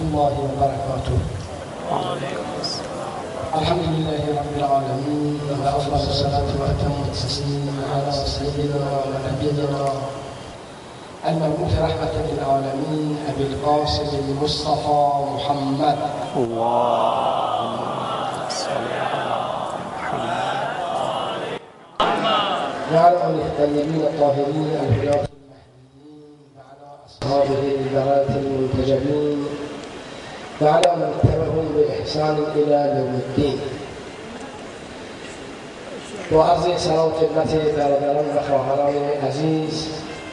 الله وبركاته. الحمد لله رب العالمين وأفضل الصلاة وأتم التسليم على سيدنا ونبينا المبعوث رحمة للعالمين أبي القاسم المصطفى محمد. اللهم صل على محمد وعلى آله الطيبين الطاهرين الهداة المهديين وعلى أصحابه البراة المنتجبين وعلى من اتبعهم بإحسان إلى يوم الدين. با عرض سلام خدمت برادران و خواهران عزیز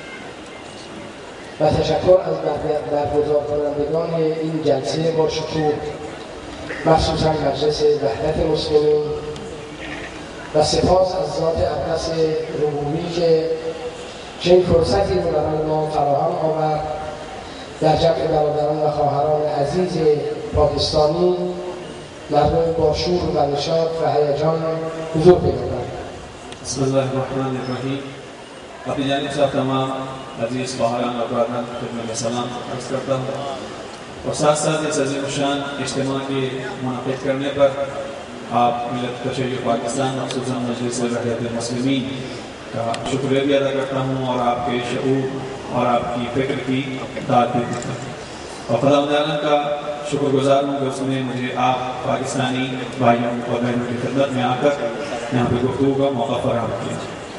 و تشکر از برگزار کنندگان این جلسه با شکوه، مخصوصا مجلس وحدت مسلمین، و سپاس از ذات اقدس ربوبی که چنین فرصتی رو برای ما فراهم آورد در جمع برادران و خواهران عزیز پاکستانی، مردم با شور و نشاط و هیجان حضور پیدا کنند. بسم الله الرحمن الرحیم. अपनी जानिब से तमाम अजीज़ ख़वाहान और बरादरान की खिदमत में सलाम अर्ज़ करता हूँ और साथ साथ इस अज़ीम शान इज्तिमा के मुनक़िद करने पर आप मिल्लत तशय्युअ पाकिस्तान ख़ुसूसन मजलिस वहदत मुस्लिमीन का शुक्रिया भी अदा करता हूँ और आपके शऊर और आपकी फ़िक्र की दाद भी देता हूँ और खुदावंद का शुक्रगुज़ार हूँ कि उसने मुझे आप पाकिस्तानी भाइयों और बहनों की खिदमत में आकर यहाँ पर गुफ्तगू का मौका फराहम किया.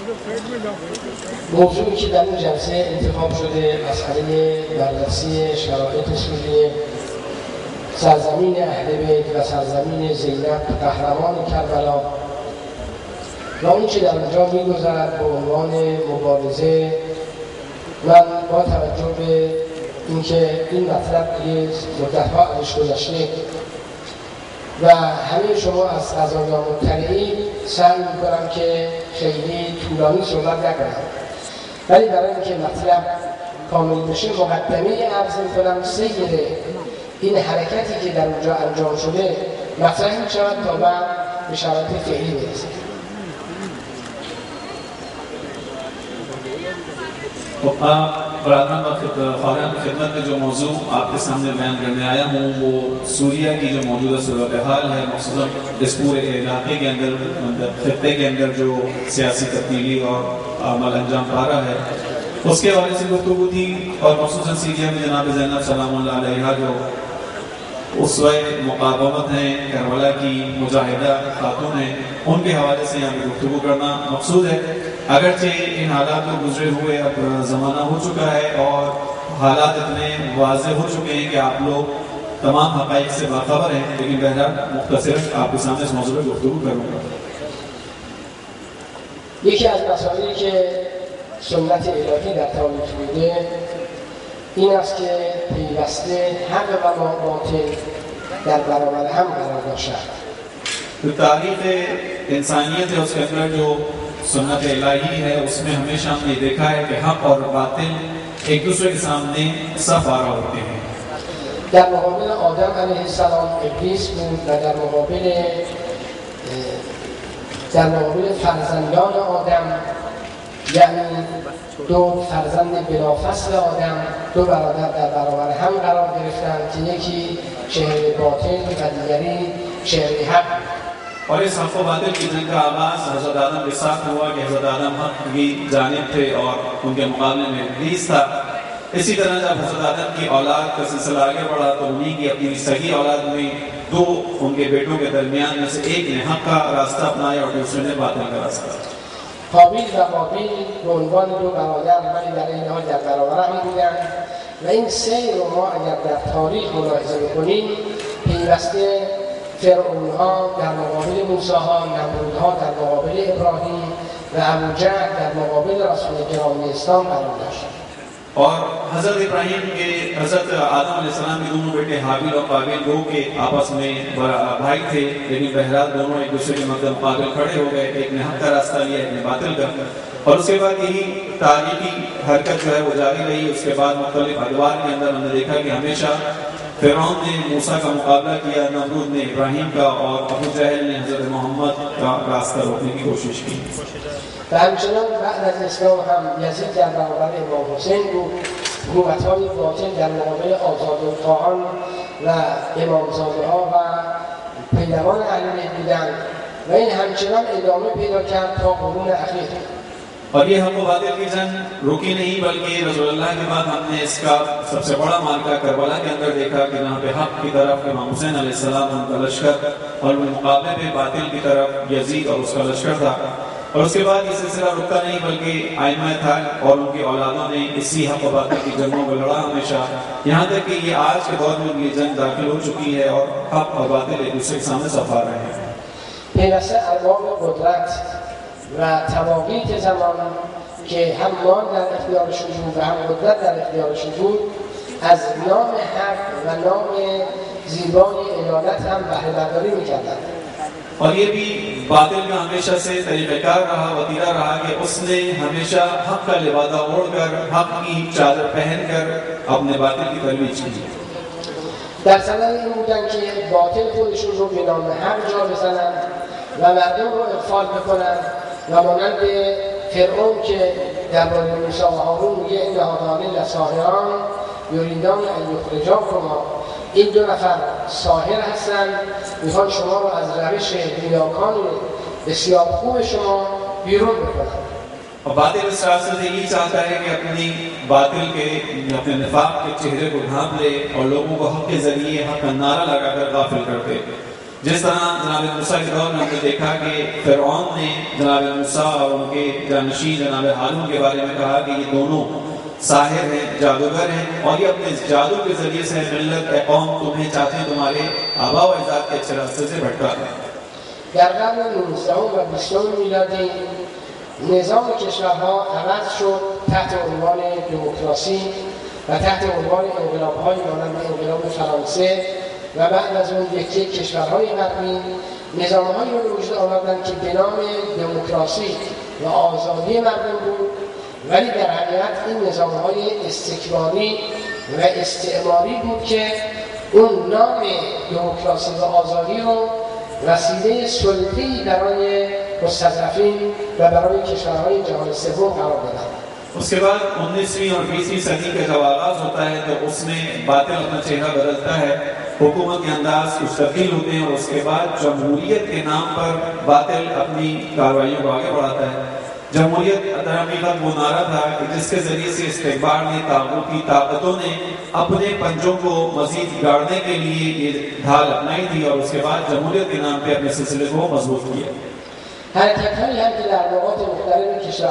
موضوعی که در این جلسه انتخاب شده مسئله بررسی شرایط سوریه، سرزمین اهل بیت و سرزمین زینب قهرمان کربلا و اون چه در اونجا می‌گذرد به عنوان مبارزه. من با توجه به اینکه این مطلب یه مدت‌ها ازش گذشته و همه شما از قضایا مطلعید، سعی می‌کنم که خیلی طولانی صحبت نکنم، ولی برای اینکه مطلب کامل بشه مقدمه عرض می‌کنم سیر این حرکتی که در اونجا انجام شده مطرح می‌شود تا بعد به شرایط فعلی برسه. बरादरान ख़वाहान की खिदमत में जो मौजू आपके सामने बयान करने आया हूँ वो सूरिया की जो मौजूदा सूरत हाल है, मख़सूसन इस पूरे इलाके के अंदर खित्ते के अंदर जो सियासी तब्दीली और अमल अंजाम पा रहा है उसके हवाले से गुफ्तगू थी और मख़सूसन सीरिया में जनाब ज़ैनब सलामुल्लाह अलैहा जो उसवे मुक़ावमत हैं, करबला की मुजाहिदा खातून हैं, उनके हवाले से यहाँ पर गुफ्तगू करना मकसूद है। अगरचे इन हालात में गुजरे हुए अब ज़माना हो चुका है और हालात इतने वाज़ेह हो चुके हैं कि आप लोग तमाम हक़ाइक़ से बाखबर हैं, लेकिन बहरहाल मुख्तसरन आपके सामने इस मौज़ू पर गुफ्तगू करूँगा. یکی از مسائلی که سنت الهی در تاریخ میده این است که پیوسته حق و باطل در برابر هم قرار داشتند. तारीख़ इंसानियत है उसके अंदर जो सुन्नत इलाही है उसमें हमेशा हमने देखा है कि हक़ और बातिल एक दूसरे के सामने सफ़ आरा होते हैं. در مقابل آدم علیه السلام ابلیس بود و در مقابل فرزندان آدم، یعنی دو فرزند بلافصل آدم، دو برادر در برابر هم قرار گرفتند که یکی چهره باطل و دیگری چهره حق. और इस हक़ व बातिल की जंग का आगाज़ हज़रत आदम के साथ हुआ कि हज़रत आदम हक़ की जानिब थे और उनके मुकाबले में इब्लीस था. इसी तरह जब हज़रत आदम की औलाद का सिलसिला आगे बढ़ा तो उन्हीं की अपनी सगी औलाद में दो उनके बेटों के दरमियान में से एक ने हक़ का रास्ता अपनाया और दूसरे ने बातिल का रास्ता. قابیل و قابیل به عنوان دو برادر ولی در این حال در برابر هم بودند و این سیر رو ما اگر در تاریخ ملاحظه بکنیم پیوسته فرعون‌ها در مقابل موسی‌ها، نمرودها در مقابل ابراهیم و ابوجهل در مقابل رسول گرامی اسلام قرار داشتند. और हज़रत इब्राहीम के हज़रत आदम अलैहिस्सलाम के दोनों बेटे हाबिल और काबिल दो के आपस में भाई थे, लेकिन बहरहाल दोनों एक दूसरे के मुकाबले खड़े हो गए. एक ने हक़ का रास्ता लिया, एक ने बातिल का. और उसके बाद यही तारीख़ी हरकत जो है वो जारी रही. उसके बाद मुख्तलिफ अदवार के अंदर हमने देखा कि हमेशा फ़िरऔन ने मूसा का मुकाबला किया, नमरूद ने इब्राहीम का और अबू जहल ने हज़रत मोहम्मद का रास्ता रोकने की कोशिश की. و همچنان بعد از اسلام هم یزید در برابر امام حسین بود. حکومت‌های باطل در مقابل آزادخواهان و امامزاده ها و پیروان اهل بیت بودند و این همچنان ادامه پیدا کرد تا قرون اخیر. और ये हमको बातें की जंग रुकी नहीं, बल्कि रसूलुल्लाह के बाद हमने इसका सबसे बड़ा मार्का करबला के अंदर देखा कि जहाँ पे हक की तरफ इमाम हुसैन अलैहिस्सलाम उनका लश्कर और मुकाबले पे बातिल की तरफ यजीद और उसका लश्कर था। और उसके बाद ये सिलसिला रुका नहीं, बल्कि आइमा था और उनकी औलादों ने इसी हक व बातिल की जंगों में लड़ा हमेशा, यहाँ तक कि ये आज के दौर में ये जंग दाखिल हो चुकी है और हक और बातिल एक दूसरे के सामने सफा रहे हैं। پیوسته ارباب قدرت و تواقیت زمان که هم مال در اختیارشون بود و هم قدرت در اختیارشون بود از نام حق و نام زیبای عدالت هم بهره برداری میکردن. और ये भी बातिल का हमेशा से तरीक़ाकार रहा, वतीरा रहा कि उसने हमेशा हक का लिबादा ओढ़कर हक की चादर पहनकर अपने बातिल की तरोीज की। در صدد این بودن که باطل خودشون رو به نام حق جا بزنن و مردم رو اغفال بکنن و مانند فرعون که درباره موسی و هارون میگه این هذان لساحران یریدان ان یخرجاکما، این دو نفر ساحر هستن، میخوان شما رو از روش نیاکان بسیار خوب شما بیرون بکنن. और बातिल इस रास्ते से यही चाहता है कि अपनी बातिल के अपने निफाक के चेहरे को ढांप ले और लोगों को हक के जरिए हक का नारा लगाकर गाफिल कर दे। जिस तरह जनाब मूसा के दौर में हमने देखा कि फिरऔन ने जनाब मूसा और उनके जानशी जनाब हारून के बारे में कहा कि ये दोनों साहिर हैं, जादूगर हैं और ये अपने जादू के जरिए से मिल्लत कौम तुम्हें चाहते हैं तुम्हारे आबा व अजदाद के अच्छे रास्ते से भटका दें। در قرن 19 و 20 میلادی نظام کشورها عوض شد تحت عنوان دموکراسی و تحت عنوان انقلاب‌های مانند انقلاب فرانسه و بعد از اون یکی کشورهای غربی نظام‌هایی رو به وجود آوردن که به نام دموکراسی و آزادی مردم بود، ولی در حقیقت این نظام‌های استکباری و استعماری بود که اون نام دموکراسی و آزادی رو وسیله سلطه‌ای برای مستضعفین و برای کشورهای جهان سوم قرار دادن. उसके बाद 19वीं और 20वीं सदी का जब आगाज होता है तो उसमें बातिल अपना चेहरा बदलता है, हुकूमत के अंदाज कुछ तब्दील होते हैं और उसके बाद जमहूरियत के नाम पर बातिल अपनी कार्रवाइयों को आगे बढ़ाता है। जमहूरियत हकीकत वो नारा था कि जिसके जरिए से इस्तेकबार ने ताकूती ताकतों ने अपने पंजों को मजीद गाड़ने के लिए ये ढाल अपनाई थी और उसके बाद जमहूरियत के नाम पे अपने सिलसिले को मजबूत किया। حرکت‌هایی هم که در نقاط مختلف کشور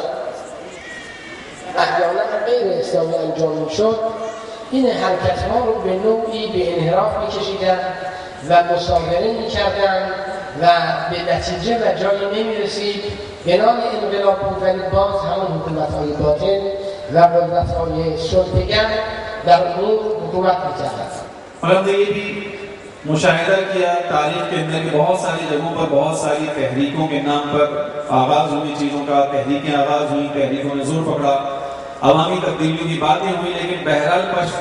احیانا غیر اسلامی انجام می‌شد، این حرکت‌ها رو به نوعی به انحراف می‌کشیدن و مصادره می‌کردن و به نتیجه و جایی نمی‌رسید. به نام انقلاب بود ولی باز همون حکومت‌های باطل و قدرت‌های سلطه‌گر در امور حکومت می‌کردند. हमने ये भी मुशाहिदा किया तारीख के अंदर की बहुत सारी जगहों पर बहुत सारी तहरीकों के नाम पर आगाज़ हुई चीज़ों का, तहरीकें आगाज़ हुई, तहरीकों ने जोर पकड़ा, अवामी तब्दीलियों की बातें हुई, लेकिन बहरहाल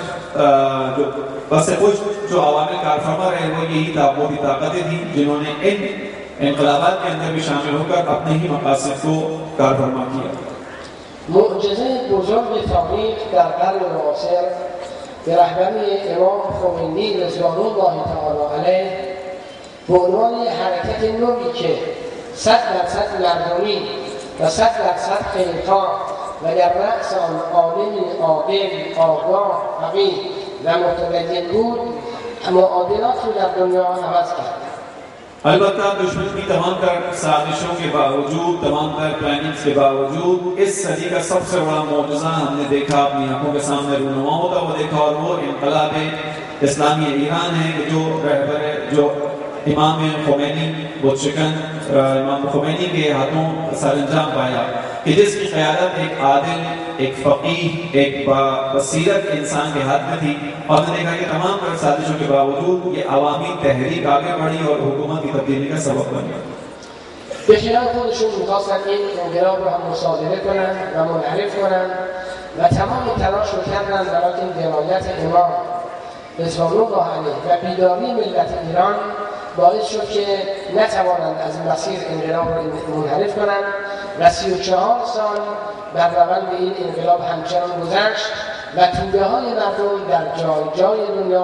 जो बस कुछ जो अवामी कारफरमा रहे वो यही ताकूती ताकतें थी जिन्होंने इन इनकलाबात के अंदर भी शामिल होकर अपने ही मकासद को कारफरमा किया। معجزه بزرگ تاریخ در قرن معاصر به رهبری امام خمینی رضوان الله تعالی علیه به عنوان حرکت نوعی که 100% مردمی و 100% خیرخواه و در رأس آن عالمی عادل، آگاه، فقیه و متدین بود، معادلات رو در دنیا عوض کرد. अलबत्ता दुश्मन की तमाम तर साजिशों के बावजूद, तमाम तर प्लानिंग्स के बावजूद इस सदी का सबसे बड़ा मौजज़ा हमने देखा, अपनी आंखों के सामने रूनुमा होता हुआ देखा और वो इनकलाब इस्लामी ईरान है कि जो रहबर जो इमाम खुमैनी बुतशिकन इमाम खुमैनी के हाथों सरअंजाम पाया कि जिसकी क़यादत एक आदिल, एक फ़क़ीह, एक बसीरत इंसान के हाथ में थी और हमने देखा कि तमाम पर साजिशों के बावजूद ये अवामी तहरीक आगे बढ़ी और हुकूमत की तब्दीली का सबब बनी। به خیال خودشون می‌خواستن این انقلاب رو هم مصادره کنن و منحرف کنن و تمام تلاش رو کردن، ولیکن درایت امام رضوان الله علیه و بیداری ملت ایران باعث شد که نتوانند از مسیر انقلاب رو منحرف کنند و 34 سال بر روند این انقلاب همچنان گذشت و توده های مردم در جای جای دنیا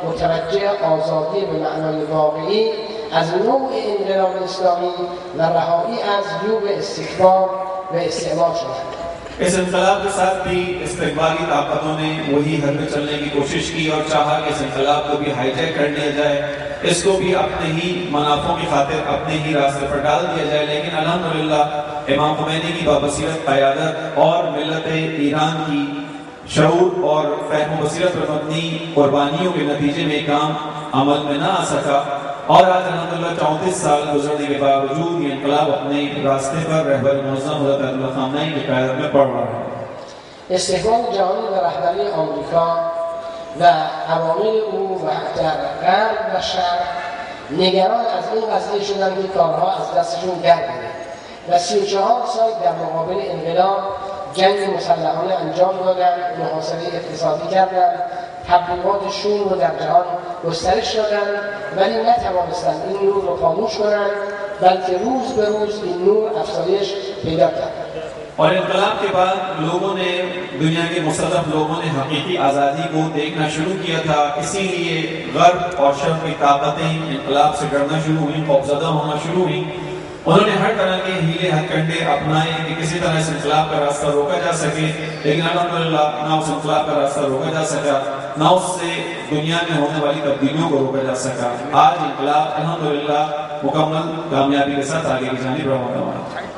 متوجه آزادی به معنای واقعی از نوع انقلاب اسلامی و رهایی از جوب استکبار و استعمار شدند. इस इनकलाब के साथ भी इस्तेमाली ताकतों ने वही हद में चलने की कोशिश की और चाहा कि इस इनकलाब को भी हाईजैक कर लिया जाए, इसको भी अपने ही मुनाफों की खातिर अपने ही रास्ते पर डाल दिया जाए। लेकिन अल्हम्दुलिल्लाह इमाम खुमैनी की बाबसीरत क़यादत और मिल्लत ईरान की शऊर और फ़हम बसीरत पर मबनी कुर्बानियों के नतीजे में काम अमल में ना आ सका और आज अल्हम्दुलिल्लाह 34 साल गुजरने के बावजूद ये इनकलाब अपने रास्ते पर रहबर मुअज़्ज़म हज़रत अयतुल्लाह ख़ामनई की क़यादत में बढ़ रहा है। استحکام جهانی و رهبری آمریکا و عوامل او و در غرب و شرق نگران از این قضیه شدند که کارها از دستشون در بره و 34 سال در مقابل انقلاب جنگ مسلحانه انجام دادن، محاصره اقتصادی کردند، تبلیغات شوم رو در جهان گسترش دادن، ولی نتوانستند این نور رو خاموش کنند، بلکه روز به روز این نور افزایش پیدا کرد. और इनकलाब के बाद लोगों ने, दुनिया के मुस्तक़िल लोगों ने हकीकी आज़ादी को देखना शुरू किया था। इसीलिए गर्ब और शर्क़ की ताकतें इनकलाब से डरना शुरू हुई, खौफज़दा होना शुरू हुई। उन्होंने हर तरह के हीले हथकंडे अपनाए कि किसी तरह इस इनकलाब का रास्ता रोका जा सके, लेकिन अल्हम्दुलिल्लाह ना उस इनकलाब का रास्ता रोका जा सका, ना उससे दुनिया में होने वाली तब्दीलियों को रोका जा सका। आज इनकलाब अल्हम्दुलिल्लाह मुकम्मल कामयाबी के साथ आगे की जानिब रवाना हुआ।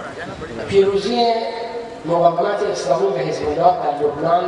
پیروزی مقاومت اسلامی و حزب الله در لبنان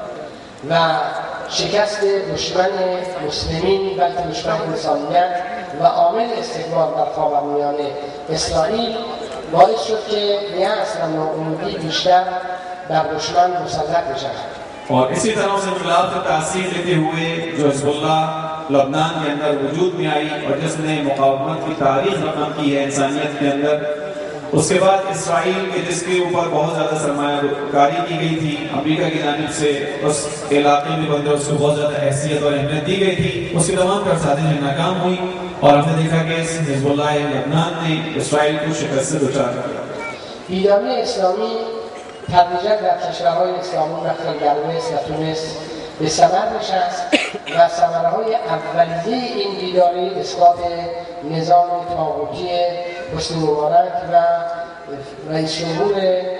و شکست دشمن مسلمین بلکه دشمن انسانیت و عامل استکبار در خاورمیانه اسرائیل باعث شد که یأس و ناامیدی بیشتر بر دشمن مسلط بشود. और इसी तरह से इनकलाब से तासीर लेते हुए जो हिज़्बुल्लाह लबनान के अंदर वजूद में आई और जिसने मुकावमत की तारीख रकम की है इंसानियत के अंदर, उसके बाद इसराइल के जिसके ऊपर बहुत ज़्यादा सरमायाकारी की गई थी अमेरिका की जानिब से, उस इलाके में बंदे उसको बहुत ज़्यादा हैसियत और अहमियत दी गई थी, उसकी तमाम कर साजिशें नाकाम हुई और हमने देखा कि हिज़्बुल्लाह लबनान ने इसराइल को शिकस्त से दुचार किया। بیداری اسلامی تدریجا در کشورهای اسلامی مثل گلویس و تونس به ثمر نشست و ثمره‌های اولیه این بیداری اسقاط نظام طاغوتی حسنی مبارک و رئیس جمهور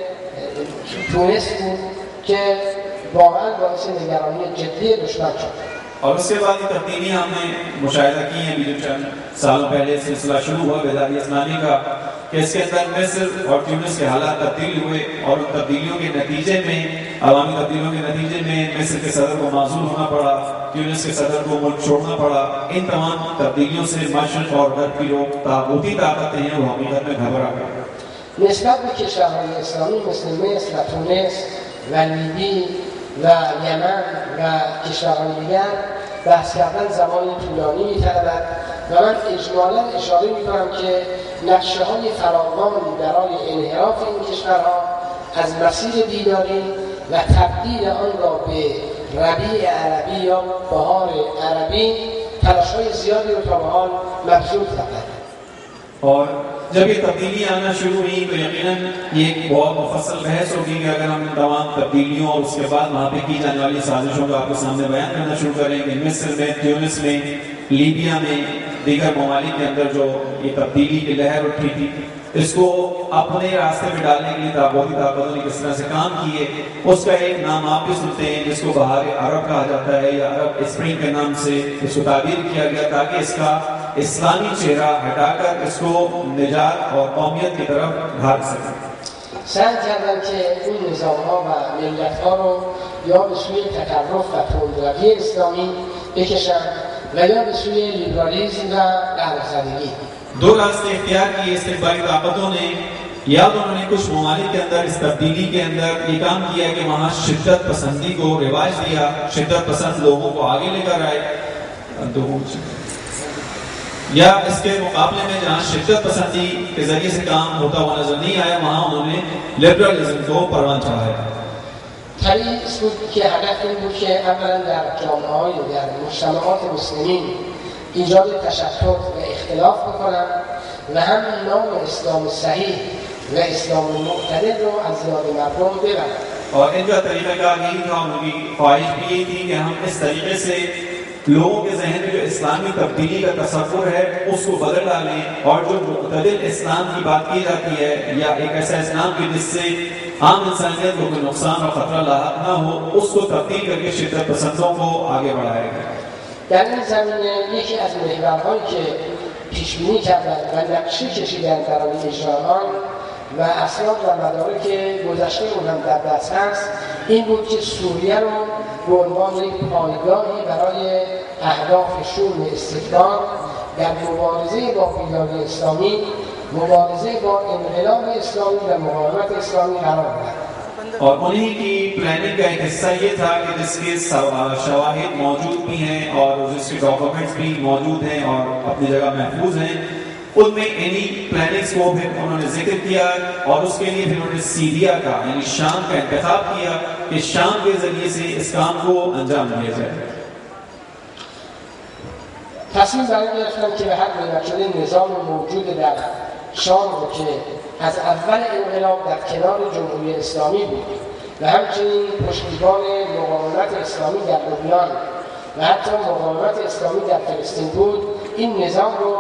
تونس بود که واقعا باعث نگرانی جدی دشمن شد. और उसके बाद ये तब्दीलियाँ हमने मुशाहिदा की हैं। अभी जो चंद सालों पहले सिलसिला शुरू हुआ बेदारी इस्लामी का कि इसके अंदर मिस्र और ट्यूनिस के हालात तब्दील हुए और उन तब्दीलियों के नतीजे में, अवामी तब्दीलियों के नतीजे में मिस्र के सदर को माजूल होना पड़ा, ट्यूनिस के सदर को मुल्क छोड़ना पड़ा। इन तमाम तब्दीलियों से मशरक़ और गरब की लोग तागूती ताकतें हैं वो हकीकत में घबरा गए। نسبت به کشورهای اسلامی مثل مصر و تونس و لیبی و یمن و کشورهای دیگر بحث کردن زمان طولانی می‌طلبد و من اجمالاً اشاره می‌کنم که نقشه‌های فراوانی برای انحراف این کشورها از مسیر بیداری و تبدیل آن را به ربیع عربی یا بهار عربی تلاش‌های زیادی رو تا به حال مبذول کردند. और जब ये तब्दीलियाँ आना शुरू हुई तो यकीनन ये एक बहुत मुफस्सल बहस होगी कि अगर हम इन तमाम तब्दीलियों और उसके बाद वहाँ पे की जाने वाली साजिशों को आपके सामने बयान करना शुरू करेंगे। मिस्र में, ट्यूनिस में, लीबिया में, दीगर ममालिक के अंदर जो ये तब्दीली की लहर उठी थी, इसको अपने रास्ते में डालने के लिए तागूती ताकतों ने किस तरह से काम किए, उसका एक नाम आप भी सुनते हैं जिसको बहार अरब कहा जाता है या अरब स्प्रिंग के नाम से इसको ताबीर किया गया ताकि इसका इस्लामी चेहरा हटाकर इसको निजात और कौमियत की तरफ ढाल सके। سعی کردن که این نظام‌ها و ملت‌ها رو یا به سوی تطرف و تندروی اسلامی بکشن و یا به سوی لیبرالیسم و غرب‌زدگی. दो रास्ते इख्तियार किए इस्तिक़बाली ताकतों ने, या तो उन्होंने कुछ ममालिक के अंदर इस तब्दीली के अंदर ये काम किया कि वहाँ शिद्दत पसंदी को रिवाज दिया, शिद्दत पसंद लोगों को आगे लेकर आए, या इसके मुकाबले में जहाँ शिद्दत पसंदी के जरिए से काम होता हुआ नजर नहीं आया वहाँ उन्होंने लिबरलिज्म को परवान चढ़ाया। طبیعی بود که هدف این بود که اولا در جامعه‌های در مجتمعات مسلمین ایجاد تشتت و اختلاف بکنن و هم نام اسلام صحیح و اسلام معتدل رو از یاد مردم ببرن. और इनका तरीक़ाकार यही था, उनकी ख्वाहिश भी यही थी कि हम इस तरीके से लोगों के जहन में जो इस्लामी तब्दीली का तसव्वुर है उसको बदल डालें और जो मुतदिल इस्लाम की बात की जाती है या एक ऐसा इस्लाम की जिससे आम इंसानियत को कोई नुकसान और खतरा लाहक ना हो उसको तब्दील करके शिद्दत पसंदों को आगे बढ़ाएगा. در این زمینه یکی از محورهایی که پیش‌بینی کردن و نقشه کشیدن برای اجرا آن و اسناد و مدارک گذشته اون هم در دست هست این بود که سوریه رو به عنوان یک پایگاهی برای اهداف شورش استکبار در مبارزه با بیداری اسلامی، مبارزه با انقلاب اسلامی و مقاومت اسلامی قرار داد. और उन्हीं की प्लानिंग का एक हिस्सा ये था कि जिसके शवाहिद मौजूद भी हैं और जिसके डॉक्यूमेंट्स भी मौजूद हैं और अपनी जगह महफूज हैं उनमें इन्हीं प्लानिंग्स को फिर उन्होंने जिक्र किया और उसके लिए फिर उन्होंने सीरिया का यानी शाम का इंतखाब किया कि शाम के जरिए से इस काम को अंजाम दिया जाए. تصمیم برای گرفتن که به هر گونه نظام موجود در شام رو که از اول انقلاب در کنار جمهوری اسلامی بود و همچنین پشتیبان مقاومت اسلامی در لبنان و حتی مقاومت اسلامی در فلسطین بود این نظام رو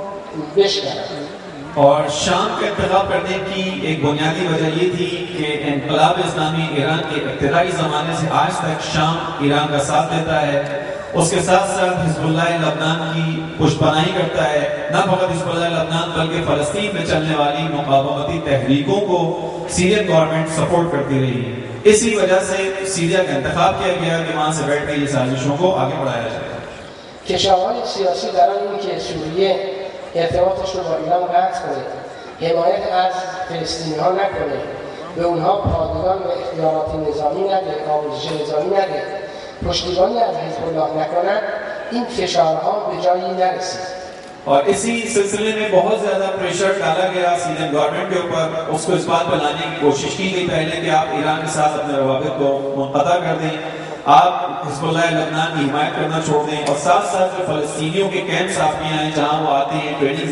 بشکنن. और शाम का इंतखाब करने की एक बुनियादी वजह ये थी कि इनकलाब इस्लामी ईरान के इब्तिदाई ज़माने से आज तक शाम ईरान का साथ देता है. उसके साथ साथ हिज़्बुल्लाह लबनान की पुष्टपनाही करता है. न फ़कत हिज़्बुल्लाह लबनान बल्कि फ़लस्तीन में चलने वाली मुक़ावमती तहरीकों को सीरियन गवर्नमेंट सपोर्ट करती रही. इसी वजह से सीरिया का इंतखाब किया गया कि वहाँ से बैठ कर ये साजिशों को आगे बढ़ाया जाए. کشورهای سیاسی برای اینکه سوریه ارتباطش رو با ایران قطع کنه، حمایت از فلسطینی‌ها نکنه، به اونها پادگان و اختیارات نظامی نده، آموزش نظامی نده، پشتیبانی از حزب الله نکنند، این فشارها به جایی نرسید. और इसी सिलसिले में बहुत ज़्यादा प्रेशर डाला गया सीरियन गवर्नमेंट के ऊपर. उसको इस बात पर लाने की कोशिश की गई पहले कि आप ईरान के साथ अपने रवाबित को मुनक़ता कर दें, आप हिज़्बुल्लाह लबनान की हिमायत करना छोड़ दें और साथ साथ जो फ़लस्तीनियों के कैंप्स आपके यहाँ हैं जहाँ वो आते हैं ट्रेनिंग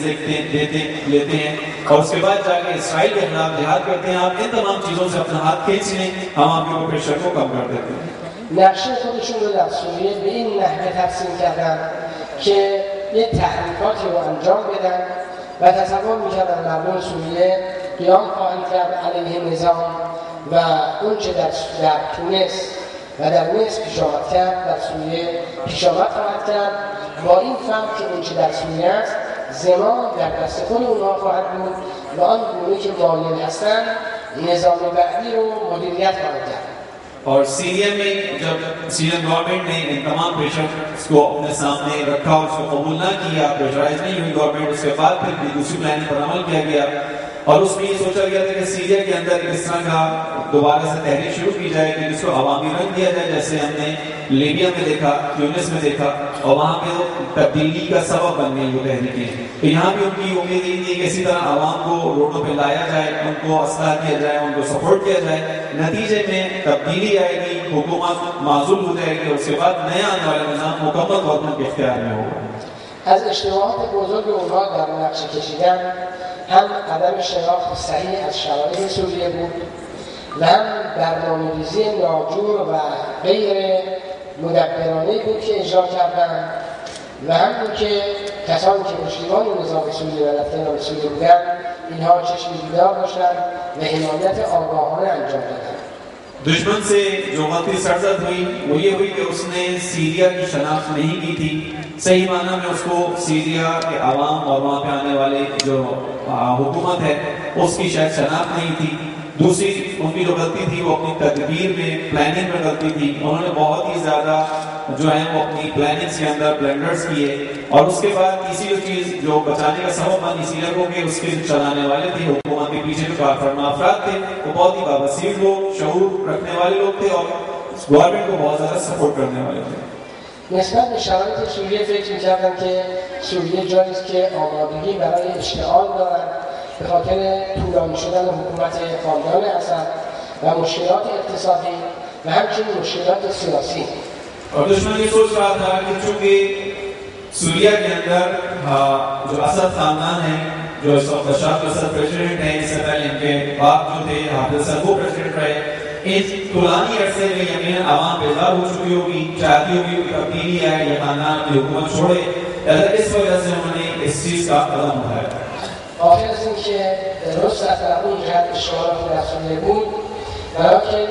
लेते हैं और उसके बाद जाके इसराइल के खिलाफ जिहाद करते हैं, आप इन तमाम चीज़ों से अपना हाथ खींच लें, हम आपके ऊपर प्रेशर को कम कर देते हैं. نقشه خودشون رو در سوریه به این نحوه ترسیم کردن که یه تحریکاتی رو انجام بدن و تصور میکردن مردم سوریه قیام خواهند کرد علیه نظام و اون چه در تونس و در مصر پیش آمد کرد در سوریه پیش آمد خواهد کرد با این فهم که اون چه در سوریه است زمان در دست خود اونها خواهد بود و آن گونه که مایل هستند نظام بعدی رو مدیریت خواهد کرد. और सीरिया में जब सीरियन गवर्नमेंट ने इन तमाम प्रेशर को अपने सामने रखा और उसको कबूल ना किया, प्रेशराइज नहीं हुई गवर्नमेंट, उसके बाद फिर दूसरी प्लानिंग पर अमल किया गया और उसमें ये सोचा गया था कि सीरिया के अंदर इस तरह का दोबारा से तहरीक शुरू की जाए कि जिसको अवामी रंग दिया जाए जैसे हमने लीबिया में देखा, ट्यूनिस में देखा और वहाँ पे तब्दीली का सबब बन गई वो तहरीकें. तो यहाँ भी उनकी उम्मीद यही थी कि इसी तरह आवाम को रोडों पे लाया जाए, उनको असला दिया जाए, उनको सपोर्ट किया जाए, नतीजे में तब्दीली आएगी, हुकूमत माजूल हो जाएगी और उसके बाद नया आने वाला निज़ाम मुकम्मल तौर पर उनके इख्तियार में होगा. از اشتباهات بزرگ اونها در نقشه کشیدن هم عدم شناخت صحیح از شرایط سوریه بود و هم برنامه‌ریزی ناجور و غیر مدبرانه بود که اجرا کردند و هم بود که کسانی که پشتیبان نظام سوریه و لفته‌نام سوریه بودند اینها چشم بیدار داشتند و حمایت آگاهانه انجام دادند. दुश्मन से जो गलती सरजद हुई वो ये हुई कि उसने सीरिया की शनाख्त नहीं की थी. सही माना में उसको सीरिया के आवाम और वहाँ पे आने वाले जो हुकूमत है उसकी शायद शनाख्त नहीं थी. दूसरी उनकी जो गलती थी वो अपनी तदबीर में प्लानिंग में गलती थी. उन्होंने बहुत ही ज़्यादा जो है वो अपनी प्लानिंग्स के अंदर ब्लंडर्स किए और उसके बाद तीसरी चीज़ जो बचाने का सबब बनी सीरिया को कि उसके चलाने वाले थे हुकूमत के पीछे जो कारफरमा अफराद थे वो बहुत ही बाबसीर लोग, शऊर रखने वाले लोग थे और गवर्नमेंट को बहुत ज़्यादा सपोर्ट करने वाले थे. نسبت به شرایط سوریه فکر می‌کردم که سوریه جایی است که آمادگی برای اشتعال دارد به خاطر طولانی شدن حکومت خاندان اسد و مشکلات اقتصادی و همچنین مشکلات سیاسی. और दुश्मन ये सोच रहा था कि चूंकि सूरिया के अंदर जो असद खानदान है जो इस वक्त बशार असद प्रेसिडेंट है, इससे पहले इनके बाप जो थे हाफिज असद वो प्रेसिडेंट रहे इस पुरानी अरसे में यकीनन आवाम बेजार हो चुकी होगी, चाहती होगी कि तब्दीली आए, ये खानदान की हुकूमत छोड़े, इस वजह से उन्होंने इस चीज़ का कदम उठाया। آخر از این که درست از اون جهت اشارات رسوله بود، برای که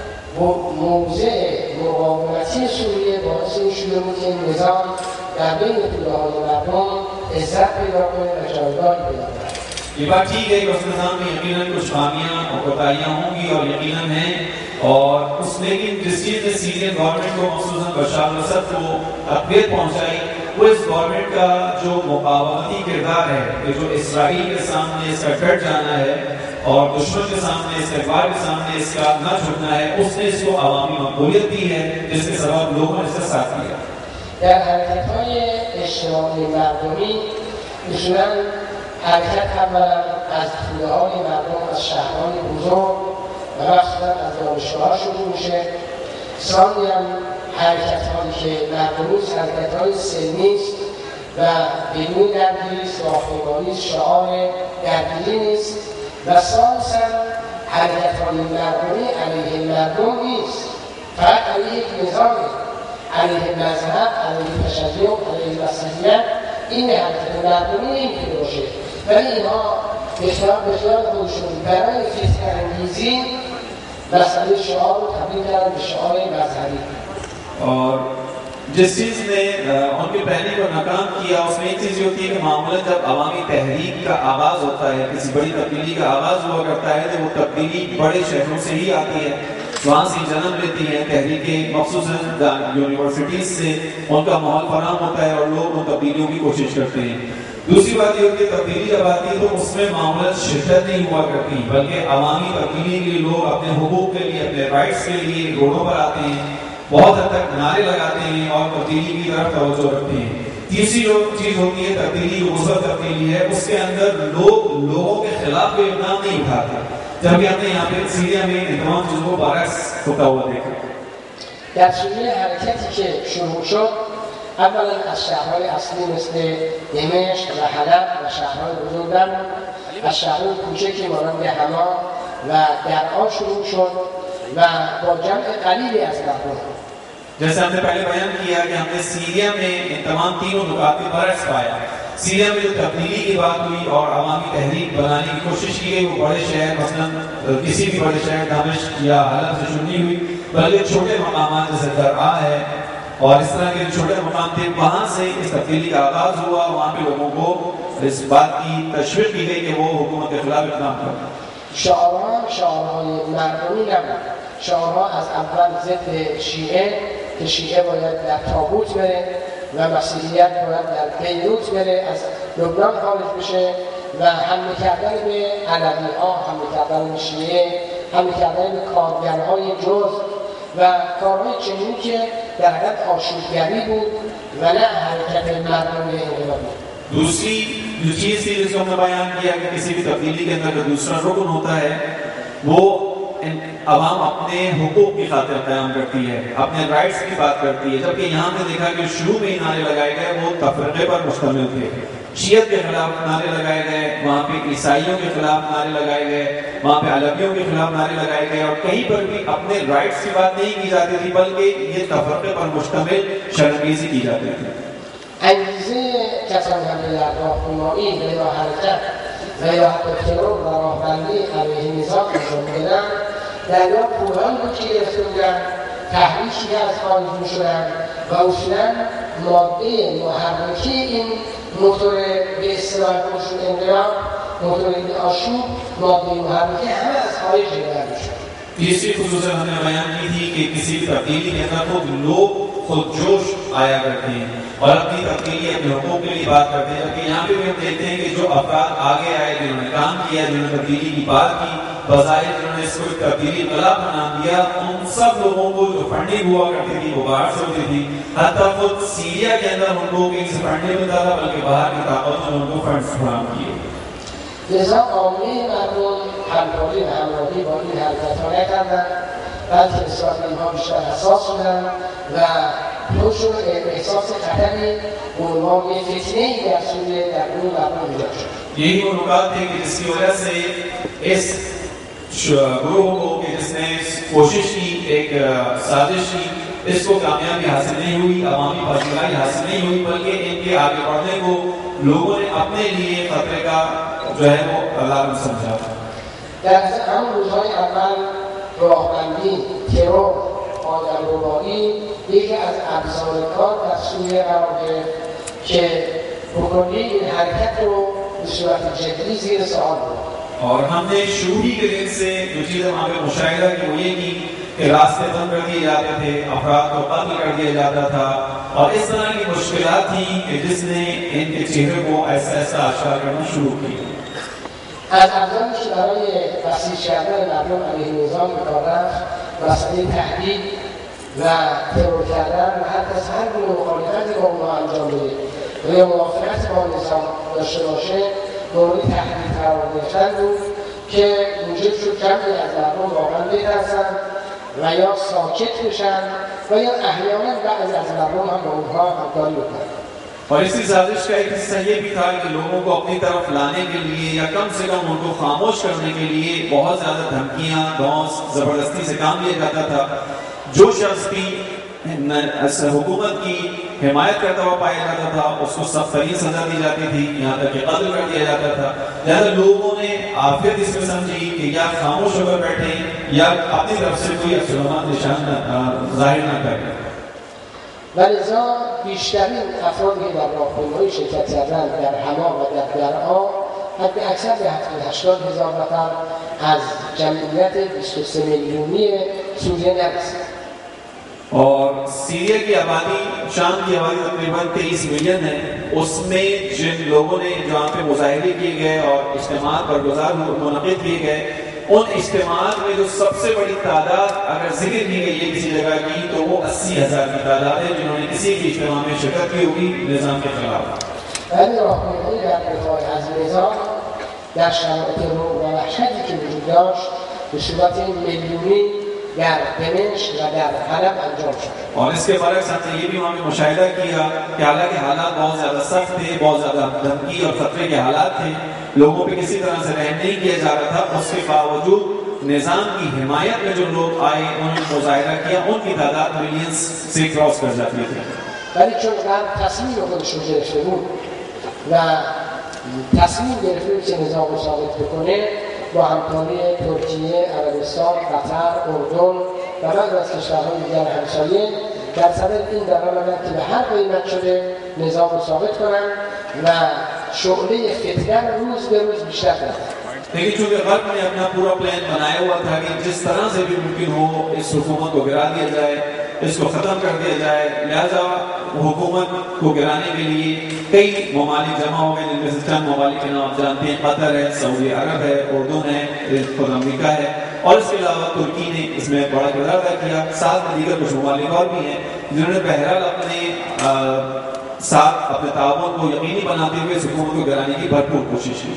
موضع مقاومتی سوریه باعث این شده بود که این نظام در بین توده‌های مردم عزت پیدا کنه و جایگاهی پیدا کنه. ये बात ठीक है कि उस निज़ाम में यकीनन कुछ खामियां और कोताहियां होंगी और यकीनन हैं, और उस लेकिन जिस चीज़ ने सीरियन गवर्नमेंट को मखसूसन बशार al-असद को तकलीफ पहुंचाई, वो इस गवर्नमेंट का जो मुकावमती किरदार है, जो इसराइल के सामने इसका डट जाना है और दुश्मन के सामने, इस्तेमार के सामने इसका न झुकना है, उसने इसको अवामी मकबूलियत दी है, जिसके सबब लोगों ने इसका साथ दिया। در حرکت‌های اجتماعی مردمی اصولاً حرکت اولا از توده‌های مردم از شهرهای بزرگ و مخصوصاً از دانشگاه‌ها شروع میشه. ثانیاً حرکت‌هایی که مردمی است، حرکت‌های سلمی است و بدون درگیری است، راهپیمایی است، شعار درگیری نیست. و ثالثاً حرکت‌های مردمی علیه مردم نیست، فقط علیه یک نظام، علیه مذهب، علیه تشیع، علیه مسیحیت. این حرکت مردمی نمیتونه باشه، ولی اینها به خیال خودشون برای فتنه انگیزی مسئله شعار رو تبدیل کردن به شعار مذهبی. और जिस चीज़ ने उनके पहले को नाकाम किया, उसमें एक चीज़ होती है कि मामूलन जब अवामी तहरीक का आगाज़ होता है, किसी बड़ी तब्दीली का आगाज़ हुआ करता है, तो वो तब्दीली बड़े शहरों से ही आती है, वहाँ से जन्म लेती हैं तहरीकें, मखसूसन यूनिवर्सिटीज़ से उनका माहौल फराहम होता है और लोग उन तब्दीलियों की कोशिश करते हैं। दूसरी बात ये होती है तब्दीली जब आती है तो उसमें मामूलन शिद्दत नहीं हुआ करती, बल्कि अवामी तब्दीली के लिए लोग अपने हुकूक के लिए, अपने राइट्स के लिए रोडों पर आते हैं, बहुत हद तक नारे लगाते हैं और तब्दीली की तरफ तवज्जो रखते हैं। तीसरी जो चीज़ होती है तब्दीली, जो मुस्बत तब्दीली है, उसके अंदर लोगों के खिलाफ कोई इक़दाम नहीं उठाते, जबकि हमने यहाँ पे सीरिया में इन तमाम चीज़ों को बरक्स होता हुआ देखा। در سوریه حرکتی که شروع شد اولا از شهرهای اصلی مثل دمشق و حلب و شهرهای بزرگ نبود، از شهرهای کوچکی مانند حما و درعا شروع شد و با جمع قلیلی از مردم. जैसे हमने पहले बयान किया कि हमने सीरिया में इन तमाम तीनों नुकात पे बरस पाया। सीरिया में जो तब्दीली की बात हुई और अवामी तहरीक बनाने की कोशिश की गई, वो बड़े शहर मसलन किसी भी बड़े शहर दमिश्क या हलब से शुरू नहीं हुई, बल्कि छोटे मकामात जैसे दरआ है और इस तरह के छोटे मकाम थे, वहाँ से इस तब्दीली का आगाज़ हुआ। वहाँ पे लोगों को इस बात की तशवीक़ की गई कि वो हुकूमत के खिलाफ इक़दाम करें। شعارهای مردمی نبود، شعارها از اول ضد شیعه که شیعه باید در تابوت بره و مسیحیت باید در بیروت بره، از لبنان خارج بشه و حمله کردن به علوی‌ها، حمله کردن به شیعه، حمله کردن به کارگرهای جز و کارهای چنینی که در حقیقت آشوبگری بود و نه حرکت مردمی انقلابی. दूसरी जो चीज़ थी जिसको हमने बयान किया कि किसी भी तब्दीली के अंदर जो दूसरा रुकन होता है वो अवाम अपने हुकूक की खातिर क़याम करती है, अपने राइट्स की बात करती है, जबकि यहाँ पे देखा कि शुरू में ही नारे लगाए गए वो तफरीक़े पर मुश्तमिल थे। शियत के खिलाफ नारे लगाए गए, वहाँ पे ईसाइयों के खिलाफ नारे लगाए गए, वहाँ पे अलवियों के खिलाफ नारे लगाए गए और कहीं पर भी अपने राइट्स की बात नहीं की जाती थी, बल्कि ये तफरीक़े पर मुश्तमिल शर्मगेज़ी की जाती थी। انگیزه کسانی هم در راهپیمایی و یا حرکت و یا حتی ترور و راهبندی علیه نظام انجام میدن در یا پولهایی بود که گرفته بودن، تحریشی از خارج میشدن و اصولا ماده محرکه این موتور به اصطلاح خودشون انقلاب، موتور آشوب، ماده محرکه همه از خارج جلوه میشد. तीसरी खुसूसियत हमने बयान की थी कि किसी भी तब्दीली के अंदर लोग खुद जोश आया करते हैं और अपनी तब्दीली, अपने हुकूक के लिए बात करते हैं। जबकि यहाँ पे भी हम देखते हैं कि जो अफराद आगे आए, जिन्होंने काम किया, जिन्होंने तब्दीली की बात की, बज़ाहिर जिन्होंने इसको तब्दीली इंक़लाब का नाम दिया, उन सब लोगों को जो फंडिंग हुआ करती थी वो बाहर से होती थी। हत्ता खुद सीरिया के अंदर उनको कहीं से फंडिंग मिलता था, बल्कि बाहर की ताकत ने उनको फंड्स फराहम किए। لذا عامه مردم همکاری و همراهی با این حرکت‌ها نکردند، بلکه نسبت به اینها بیشتر حساس شدند و خودشون احساس خطری به عنوان یک فتنه‌ای در سوریه در اون مردم ایجاد شد. यही वो नुकात थे कि जिसकी वजह से इस ग्रोह को कि जिसने कोशिश की, एक साजिश की, इसको कामयाबी हासिल नहीं हुई, अवामी पसंदगी हासिल नहीं हुई, बल्कि इनके आगे बढ़ने को लोगों ने अपने लिए खतरे का जो है वो अलार्म समझा। در همون روزهای اول راهبندی، ترور، آدمربایی یکی از ابزار کار در سوریه قرار گرفت که بکنی این حرکت رو به صورت جدی زیر سوال برد. और हमने शुरू ही के दिन से जो चीज़ें वहाँ पे मुशाहिदा की वो ये की कि रास्ते बंद कर दिए जाते थे, अफराद को कत्ल कर दिया जाता था और इस तरह की मुश्किलात थी कि जिसने इनके चेहरे को ऐसा ऐसा आश्कार करना शुरू किया। از ابزاری که برای بسیج کردن مردم علیه نظام به کار رفت مسئله تهدید و ترور کردن و حتی هر گونه مخالفتی با اونها انجام بده و یا موافقت با نظام داشته باشه مورد تهدید قرار گرفتن بود که موجب شد جمعی از مردم واقعا بترسن و یا ساکت بشن و یا احیانا بعضی از مردم هم با اونها همکاری بکنن. और इसी साजिश का एक हिस्सा ये भी था कि लोगों को अपनी तरफ लाने के लिए या कम से कम उनको खामोश करने के लिए बहुत ज़्यादा धमकियाँ, धौंस, ज़बरदस्ती से काम लिया जाता था। जो शख्स भी हुकूमत की हिमायत करता हुआ पाया जाता था उसको सख्त तरीन सजा दी जाती थी, यहाँ तक कि कत्ल कर दिया जाता था। लिहाजा लोगों ने आफियत इसमें समझी कि या खामोश होकर बैठे या अपनी तरफ से कोई अफसराना निशान जाहिर न करें। و لذا بیشترین افرادی که در راهپیمایی شرکت کردند در حما و در درعا حد اکثر به 70-80 هزار نفر از جمعیت 23 میلیونی سوریه نرسید. और सीरिया की आबादी, शाम की आबादी तकरीबन 23 मिलियन है। उसमें जिन लोगों ने जहाँ पे मुजाहिरे किए गए और इज्तिमा बरगुज़ार मुनक़िद किए गए, उन इज्तिमात में जो सबसे बड़ी तादाद अगर जिक्र की गई है किसी जगह की तो वो 80,000 की तादाद है जिन्होंने किसी भी इज्तिमा में शिरकत की होगी निज़ाम के खिलाफ। ولی راهپیمایی در دفاع از نظام در شرایط رعب و وحشتی که وجود داشت به صورت میلیونی در دمشق و در حلب انجام شد. और इसके बरक्स हमने ये भी वहाँ पे मुशाहिदा किया कि हालांकि हालात बहुत ज़्यादा सख्त थे, बहुत ज़्यादा धमकी और खतरे के हालात थे, लोगों पे किसी तरह से रहम नहीं किया जा रहा था, उसके बावजूद निज़ाम की हिमायत में जो लोग आए उन्होंने मुजाहिरा किया, उनकी तादाद मिलियंस से क्रॉस कर जाती थी। ولی چون غرب تصمیم خودش رو گرفته بود و تصمیم گرفته بود که نظام رو ثابت بکنه با همکاری ترکیه، عربستان، قطر، اردن و بعضی از کشورهای دیگر همسایه در صدد این در آمدند که به هر قیمت شده نظام رو ثابت کنند و شعله فتنه روز به روز بیشتر کنند. लेकिन चूंकि गर्ब ने अपना पूरा प्लान बनाया हुआ था कि जिस तरह से भी मुमकिन हो इस हुकूमत को गिरा दिया जाए, इसको ख़त्म कर दिया जाए, लिहाजा हुकूमत को गिराने के लिए कई ममालिक जमा हो गए, जिनमें से चंद ममालिक के नाम जानते हैं, कतर है, सऊदी अरब है, उर्दन है, खुद अमरीका है और इसके अलावा तुर्की ने इसमें बड़ा किरदार अदा किया। साथ में दीगर कुछ ममालिक और भी हैं जिन्होंने बहरहाल अपने साथ अपने ताउन को यकीनी बनाते हुए इस हुकूमत को गिराने की भरपूर कोशिश की।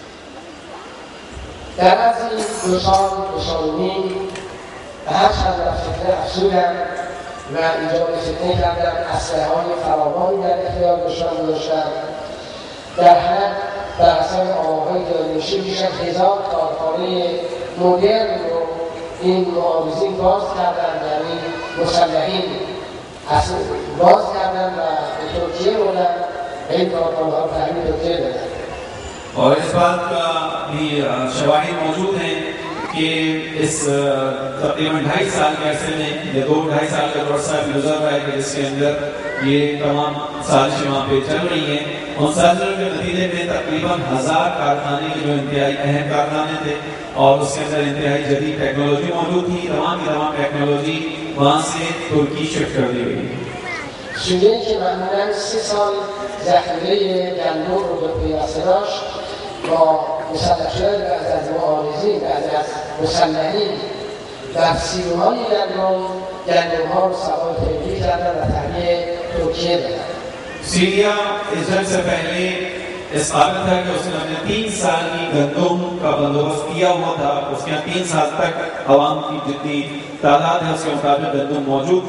در از این 2 سال و نیم به هر چند فتنه افزودن و ایجاد فتنه کردن، اسلحه‌های فراوانی در اختیار دشمن گذاشتن. در حد بر اساس آمارهای دارایی‌نشین بیش از 1000 کارخانه مدرن رو این معارضین باز کردن، یعنی مسلحین باز کردن و به ترکیه بردن و این کارخانه‌ها رو تحویل ترکیه دادن. और इस बात का भी शवाहिद मौजूद हैं कि इस तकरीबन 2.5 साल के अरसे में या 2-2.5 साल का अरसा गुजर रहा है कि जिसके अंदर ये तमाम साजिशें वहाँ पे चल रही हैं। उन साजिशों के नतीजे में तकरीबन 1000 कारखाने के जो इंतहाई अहम कारखाने थे और उसके अंदर इंतहाई जदीद टेक्नोलॉजी मौजूद थी, तमाम की तमाम टेक्नोलॉजी वहाँ से तुर्की शिफ्ट कर दी गई। سوریه که معمولاً 3 سال ذخیره گندم رو به پیوسته داشت با مسلح شدن بعضی از معارضین، بعضی از مسلحین در سیلوهای گندم‌ها رو سوار پیگیری کردن و تحویل ترکیه دادن. सीरिया इस जंग से पहले इस काबिल था कि उसने अपने 3 साल की गंदम का बंदोबस्त किया हुआ था। उसके यहाँ 3 साल तक अवाम की जितनी तादाद है उसके मुताबिक गंदम मौजूद थी।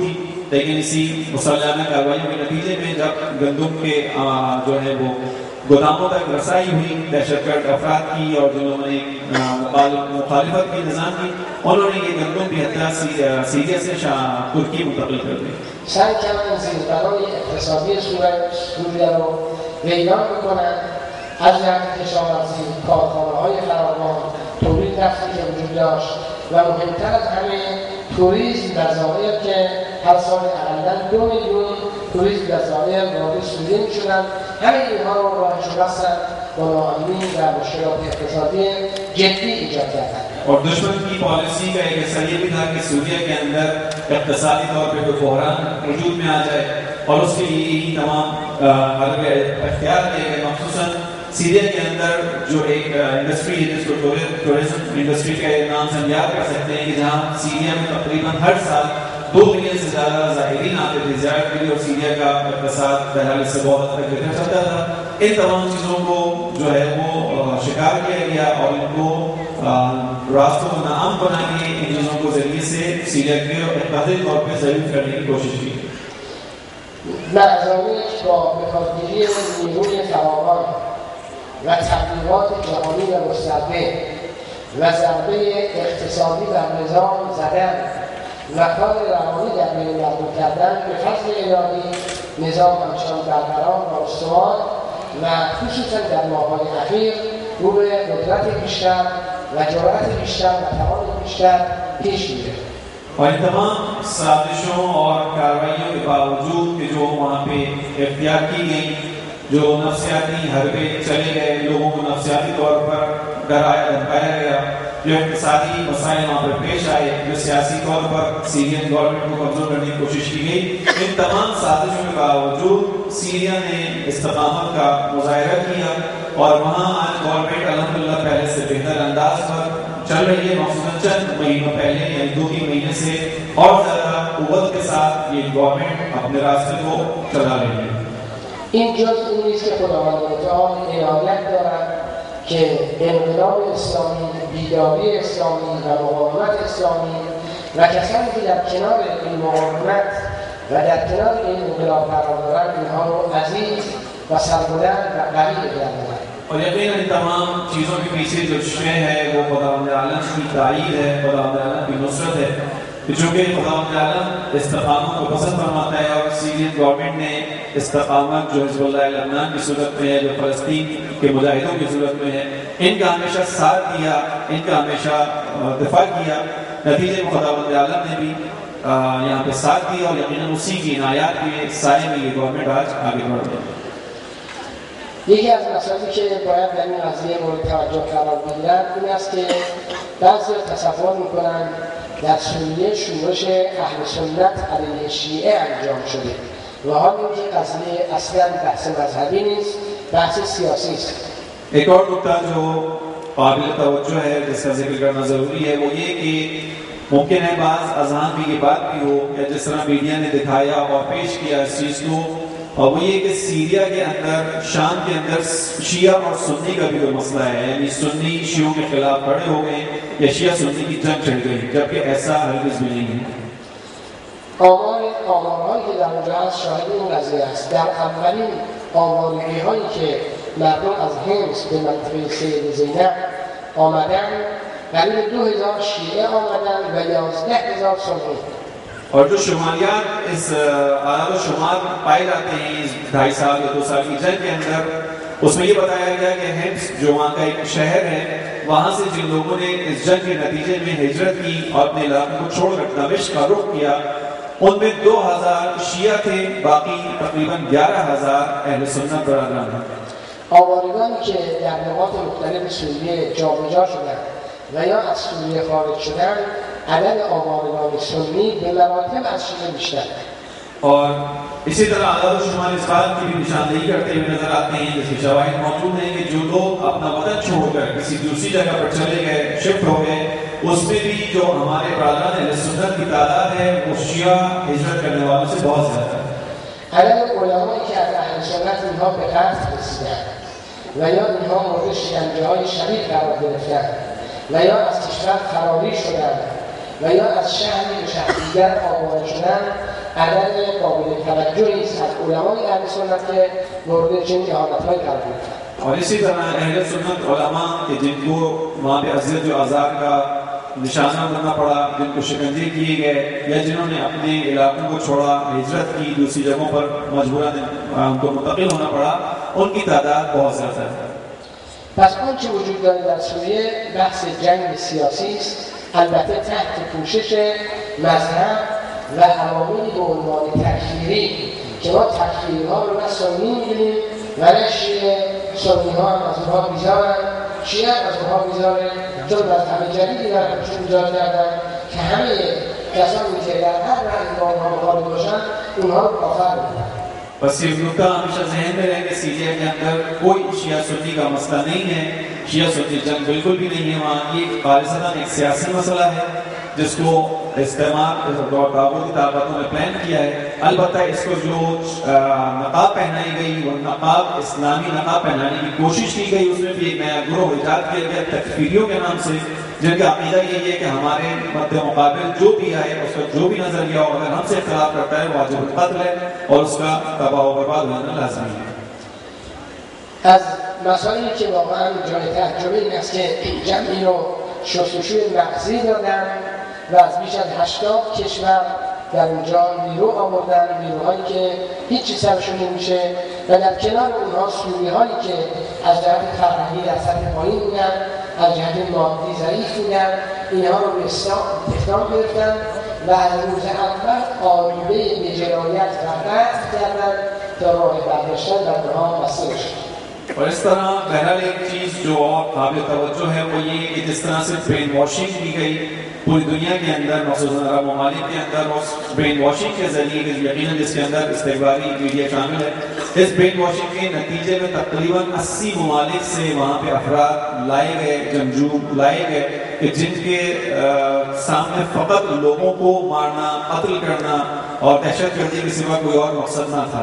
लेकिन इसी मुसल्लाना कार्रवाई के नतीजे में जब गंदम के जो है वो गोदामों तक रसाई हुई दहशतगर्द अफराद की और जिन्होंने मुखालिफत की निज़ाम की, उन्होंने ये गंदम भी हत्या सीरिया से तुर्की मुंतकिल कर दी. سعی کردن زیربنای اقتصادی سوریه رو ویران بکنن، از جهت کشاورزی، کارخانه‌های فراوان، تولید نفتی که وجود داشت و مهمتر از همه توریسم در ظاهر که هر سال اقلاً 2 میلیون توریست در ظاهر وارد سوریه می‌شدند. همه اینها رو راهش بستن با ناامنی و مشکلات اقتصادی جدی ایجاد کردند. और दुश्मन की पॉलिसी का एक हिस्सा ये भी था कि सूरिया के अंदर इक़्तिसादी तौर पर कोई बहरान वजूद में आ जाए और उसके लिए ही तमाम हरबे इख्तियार किए गए. मख़सूसन सीरिया के अंदर जो एक इंडस्ट्री है जिसको टूरिज्म इंडस्ट्री के नाम से हम याद कर सकते हैं कि जहाँ सीरिया में तकरीबन हर साल 2 मिलियन से ज़्यादा ज़ाहिरीन आते थे ज़ियारत के लिए और सीरिया का इक़्तिसाद बहरहाल इससे बहुत हद तक बिगड़ सकता था. इन तमाम चीज़ों को जो है वो शिकार किया गया और इनको रास्तों को नाम बना के इन चीज़ों को ज़रिए से सीरिया के इक़्तिसादी तौर पर ज़रूर करने की कोशिश की. برنامه‌اش با بکارگیری نیروی فراوان و تبلیغات جهانی و گسترده و ضربه اقتصادی بر نظام زدن و کار روانی در بین مردم کردن به فضل الهی نظام همچنان برقرار و استوار و خصوصا در ماه‌های اخیر رو به قدرت بیشتر و جرأت بیشتر و توان بیشتر پیش میره. और इन तमाम साजिशों और कार्रवाइयों के बावजूद कि जो वहाँ पे इख्तियार की गई, जो नफ्सियाती हरबे चले गए, लोगों को नफ्सियाती तौर पर डराया धमकाया गया, जो इक़्तिसादी मसाइल वहाँ पर पेश आए, जो सियासी तौर पर सीरियन गवर्नमेंट को कमज़ोर करने की कोशिश की गई, इन तमाम साजिशों के बावजूद सीरिया ने इस्तिक़ामत का मुज़ाहिरा किया और वहाँ आज गवर्नमेंट अल्हम्दुलिल्लाह पहले से बेहतर अंदाज पर चल रही है. मौसम चंद महीनों पहले यानी 2-3 महीने से और ज़्यादा कुव्वत के साथ ये गवर्नमेंट अपने रास्ते को चला रही है. این جز این نیست که خداوند متعال عنایت دارد که انقلاب اسلامی، بیداری اسلامی و مقاومت اسلامی و کسانی که در کنار این مقاومت و در کنار این انقلاب قرار دارند اینها رو عزیز و سربلند و قوی بگرداند. और यकीन इन तमाम चीज़ों के पीछे जो शय है वो खुदावंद आलम की ताईद है, खुदावंद आलम की नुसरत है. चूँकि खुदावंद आलम इस्तिक़ामत को पसंद फरमाता है और सीरियन गवर्नमेंट ने इस्तिक़ामत जो हिज़्बुल्लाह लबनान की सूरत में है, जो फ़लस्तीन के मुजाहिदों की सूरत में है, इनका हमेशा साथ दिया, इनका हमेशा दिफा किया. नतीजे में खुदावंद आलम ने भी यहाँ पे साथ दिया और यकीनन उसी की इनायत के साए में ये गवर्नमेंट आज आगे बढ़ रही है. یکی از مسائلی که باید در این قضیه مورد توجه قرار بگیرد این است که بعضی تصور می‌کنند در سوریه شورش اهل سنت علیه شیعه انجام شده و حال اینکه قضیه اصلا بحث مذهبی نیست، بحث سیاسی است. एक और नुकता जो काबिल तवज्जो है जिसका जिक्र करना ज़रूरी है वो ये कि मुमकिन है बाज़ अज़ान भी ये बात भी हो या जिस तरह मीडिया ने दिखाया और पेश किया इस चीज़ को, और वो ये कि सीरिया के अंदर शाम के अंदर शिया और सुन्नी का भी कोई मसला है, यानी सुन्नी शियों के खिलाफ खड़े हो गए या शिया सुन्नी की जंग छिड़ गई, जबकि ऐसा हरगिज़ भी नहीं है. آمارهایی که در اونجا هست شاهد این قضیه است. در اولین آمارهایی که مردم از حمص به منطقه سید زینب آمدن قریب 2000 شیعه آمدن و 11000 سنی. और जो शुमारियात इस आदाद शुमार पाए जाते हैं इस 2.5 साल या 2 साल की जंग के अंदर, उसमें ये बताया गया कि हिम्स जो वहाँ का एक शहर है, वहाँ से जिन लोगों ने इस जंग के नतीजे में हिजरत की और अपने इलाकों को छोड़कर दमिश्क का रुख किया, उनमें 2000 शिया थे, बाकी तकरीबन 11000 अहले सुन्नत बरादरान हैं. آوارگانی که در نقاط مختلف سوریه جابجا شدند و یا از سوریه خارج شدند، عدد آوارگان سنی به مراتب از شیعه بیشتر. और इसी तरह आदाद शुमार इस बात की भी निशानदेही करते हुए नजर आते हैं, जिसके शवाहिद मौजूद हैं कि जो लोग अपना वतन छोड़कर किसी दूसरी जगह पर चले गए, शिफ्ट हो गए, उसमें भी जो हमारे बरादरान अहले सुन्नत की तादाद है वो शिया हिजरत करने वालों से बहुत ज़्यादा है. عدد علمایی که از اهل سنت اینها به قتل رسیدند و یا اینها مورد شکنجه‌های شدید قرار گرفتند و یا از کشور فراری شدند و یا از شهری به شهر دیگر آواره شدند عدد قابل توجهی است از علمای اهل سنت که مورد چنین اهانت‌هایی قرار گرفتند. और इसी तरह अहले सुन्नत उलमा के जिनको वहाँ पे अज़ियत व आज़ार का निशाना बनना पड़ा, जिनको शिकंजे किए गए या जिन्होंने अपने इलाकों को छोड़ा, हिजरत की, दूसरी जगहों पर मजबूरन उनको मुंतकिल होना पड़ा, उनकी तादाद बहुत ज़्यादा है. پس آنچه وجود داره در سوریه بحث جنگ سیاسی است، البته تحت پوشش مذهب و عواملی به عنوان تکفیری که ما تکفیری‌ها رو نه سنی می‌بینیم و نه شیعه. سنی‌ها هم از اونها بیزارن، شیعه هم از اونها بیزاره، چون مذهب جدیدی در خودشون ایجاد کردن که همه کسانی که در هر رنگ با اونها مخالف باشن اونها رو کافر می‌کنن. बस ये नुकता हमेशा जहन में रहे कि सीरिया के अंदर कोई शिया सुन्नी का मसला नहीं है, शिया सुन्नी जंग बिल्कुल भी नहीं है. वहाँ ये खालिसतन एक सियासी मसला है जिसको इस्तेमाल दावती ताकतों ने प्लान किया है. अलबत्ता इसको जो नकाब पहनाई गई वो नकाब इस्लामी नकाब पहनाने की कोशिश की गई, उसमें भी एक नया ग्रोह इजाद किया गया तकफीरियों के नाम से, जिनका अकीदा यही है कि हमारे मद्दे मुकाबिल जो भी आए उसका जो भी नजरिया हो अगर हमसे इख्तिलाफ करता है वाजिब कत्ल है और उसका तबाह व बर्बाद होना लाज़मी है. از مسائلی که واقعا جای تعجب این است که جمعی رو شستشوی مغزی دادن و از بیش از 80 کشور در اونجا نیرو آوردن، نیروهایی که هیچی سرشون نمیشه و در کنار اونها سوریهایی که از جهت فرهنگی در سطح پایین بودن، از جهت مادی ضعیف بودن، اینها رو به استخدام گرفتن و از روز اول آلوده به جنایت و قتل کردن تا راه برگشتن در اونها وسیله شد. और इस तरह बहरहाल एक चीज़ जो और काबिल तवज्जो है वो ये कि जिस तरह से ब्रेन वॉशिंग की गई पूरी दुनिया के अंदर, मखसूसन अरब ममालिक के अंदर, उस ब्रेन वॉशिंग के जरिए यकीनन जिसके अंदर इस्तेकबारी मीडिया शामिल है, इस ब्रेन वॉशिंग के नतीजे में तकरीबन 80 ममालिक से वहाँ पे अफराद लाए गए, जंगजू लाए गए कि जिनके सामने फ़कत लोगों को मारना, कत्ल करना और दहशत गर्दी के सिवा कोई और मकसद ना था.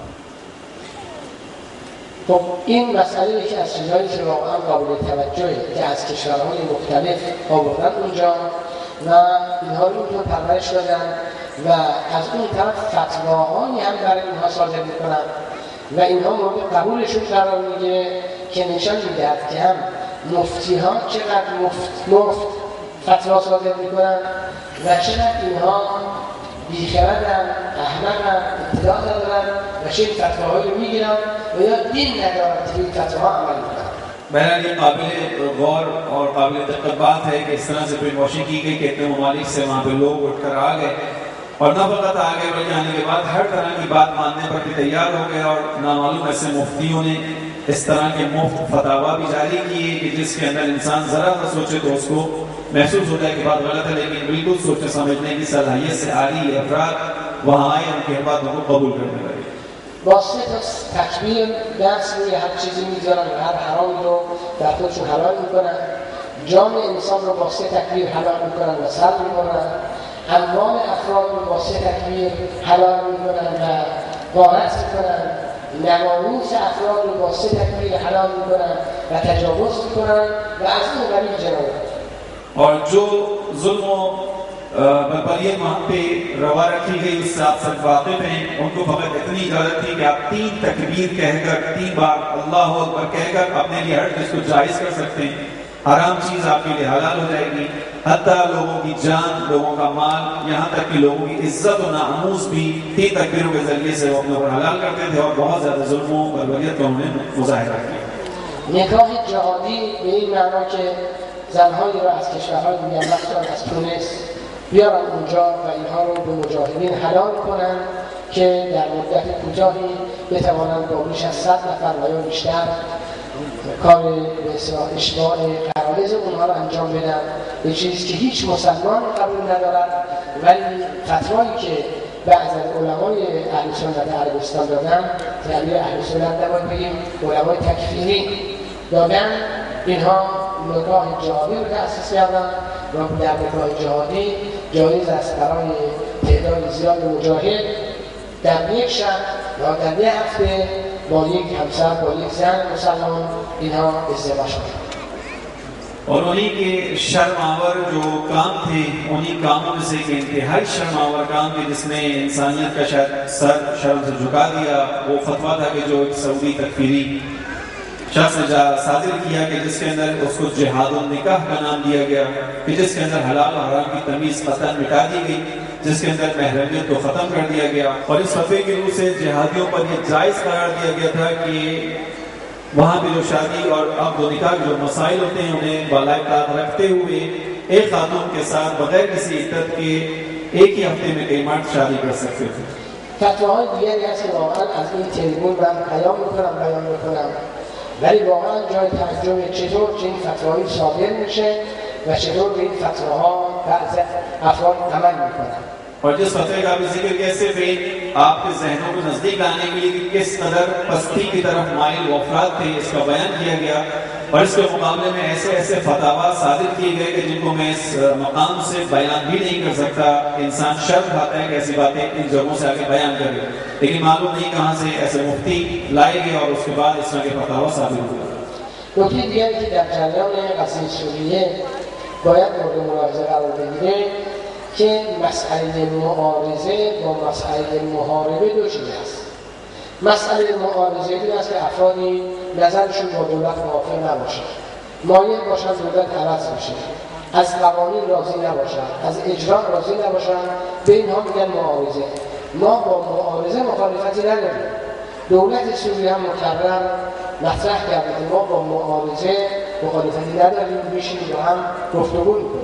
خب این مسئله یکی از چیزهایی که واقعا قابل توجهه که از کشورهای مختلف آوردن اونجا و اینها رو اونطور پرورش دادن و از اون طرف فتواهایی هم برای اینها صادر میکنن و اینها مورد قبولشون قرار میگیره که نشان میدهد که هم مفتی ها چقدر مفت فتوا صادر میکنن و چقدر اینها بیخردن، احمقن، اطلاع ندارن و چه این فتواهایی رو میگیرن و یا دین ندارن که این فتواها عمل میکنن. बहरहाल ये काबिल गौर और काबिल दिक्कत बात है कि इस तरह से ब्रेन वॉशिंग की गई कि इतने ममालिक से वहाँ पे लोग उठकर आ गए और न फकत आ गए बल्कि आने के बाद हर तरह की बात मानने पर भी तैयार हो गए और नामालूम ऐसे मुफ्तियों ने इस तरह के मुफ्त फतावा भी जारी किए कि जिसके अंदर इंसान ज़रा सा सोचे तो उसको महसूस होता है कि बात गलत है, लेकिन बिल्कुल सोचने समझने की सलाहियत से आ रही अफराद वहाँ आए, उनके बातों को कबूल करने लगे. با سه تا تکبیر دست روی هر چیزی میذارن و هر حرامی رو در خودشون حلال میکنن، جان انسان رو با سه تکبیر حلال میکنن و سلب میکنن، اموال افراد رو با سه تکبیر حلال میکنن و غارت میکنن، نمانوس افراد رو با سه تکبیر حلال میکنن و تجاوز میکنن و از این قبیل جنایت. और जो जुल्म बलबलियत वहाँ पे रवा रखी गई उससे आप सब वाकिफ हैं. उनको फकत इतनी इजाज़त थी कि आप 3 तकबीर कहकर 3 बार अल्लाह अकबर कहकर अपने लिए हर चीज़ को जायज़ कर सकते हैं. हराम चीज़ आपके लिए हलाल हो जाएगी. हत्ता लोगों की जान, लोगों का माल, यहाँ तक कि लोगों की इज्जत और नामूस भी 3 तकबीरों के जरिए से वो अपने ऊपर हलाल करते थे और बहुत ज़्यादा जुल्मों बलबलियत का उन्होंने मुजाहिरा किया. نکاح جهادی به این معنا که زنهایی را از کشورهای دیگر مثلا از تونس بیارن اونجا و اینها رو به مجاهدین حلال کنن که در مدت کوتاهی بتوانند با بیش از 100 نفر و یا بیشتر کار به اصطلاح اشباع قرارز اونها رو انجام بدن، به چیزی که هیچ مسلمان قبول ندارد. ولی فتوایی که بعض از علمای اهل سنت عربستان دادن، یعنی اهل سنت نباید بگیم علمای تکفیری دادن، اینها نکاح جهادی رو تأسیس کردن و در نکاح جهادی جایز است برای تعداد زیاد مجاهد در یک شب یا در یک هفته با یک همسر با یک زن مسلمان اینها ازدواج کنند. और उन्हीं के शर्मावर जो काम थे, उन्हीं कामों में से एक इंतहाई शर्मावर काम थे जिसने इंसानियत का शायद सर शर्म से झुका दिया, वो फतवा था कि जो एक सऊदी तकफीरी शख्स ने साजिर किया कि जिसके अंदर उसको जिहादुन निकाह का नाम दिया गया, कि जिसके अंदर हलाल और हराम की तमीज़ क़तन मिटा दी गई, जिसके अंदर महरमियत को ख़त्म कर दिया गया। और इस फतवे की रूह से जिहादियों पर यह जायज़ करार दिया गया था कि वहाँ पे जो शादी और अब दो निकाह के जो मसाइल होते हैं उन्हें बालाइकात रखते हुए एक खातून के साथ बगैर किसी इद्दत के एक ही हफ्ते में कई मर्द शादी कर सकते थे। فتواهای دیگری هست که واقعا از این تریبون من بیان میکنم ولی واقعا جای تعجبه چطور که این فتواهایی صادر میشه و چطور به این فتواها بعض افراد عمل میکنن. और जिस फतवे का भी जिक्र कैसे फिर आपके जहनों को नजदीक लाने के लिए किस कदर पस्ती की तरफ माइल वो अफराद थे, इसका बयान किया गया। और इसके मुकाबले में ऐसे ऐसे फतवा सादिर किए गए कि जिनको मैं इस मकाम से बयान भी नहीं कर सकता। इंसान शर्म खाता है कि ऐसी बातें इन जगहों से आगे बयान करे, लेकिन मालूम नहीं कहाँ से ऐसे मुफ्ती लाए गए और उसके बाद इस तरह के फतवा सादिर हुए। نکته دیگری که در جریان قضیه سوریه باید مورد ملاحظه قرار بگیره که مسئله معارضه با مسئله محاربه دو چیز است. مسئله معارضه این است که افرادی نظرشون با دولت موافق نباشه، مایل باشن دولت عوض بشه، از قوانین راضی نباشن، از اجرا راضی نباشن، به اینها میگن معارضه. ما با معارضه مخالفتی نداریم. دولت سوریه هم مکرر مطرح کرده که ما با معارضه مخالفتی نداریم، میشیم با هم گفتگو میکنیم.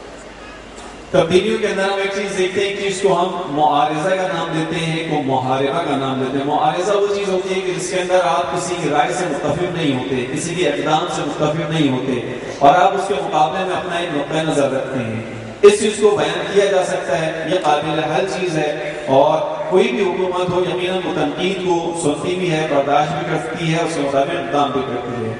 तब्दीलियों के अंदर हम एक चीज देखते हैं कि इसको हम मुआरिजा का नाम देते हैं, को मुहारिबा का नाम देते हैं। मुआरिजा वो चीज होती है कि जिसके अंदर आप किसी की राय से मुत्तफिक नहीं होते, किसी के इक़दाम से मुत्तफिक नहीं होते और आप उसके मुकाबले में अपना एक नुक्ता नजर रखते हैं। इस चीज को बयान किया जा सकता है, ये काबिल हल चीज है और कोई भी हुकूमत हो यकीनन वो तनकीद को सुनती भी है, बर्दाश्त भी करती है, उसके मुताबिक इक़दाम भी करती है।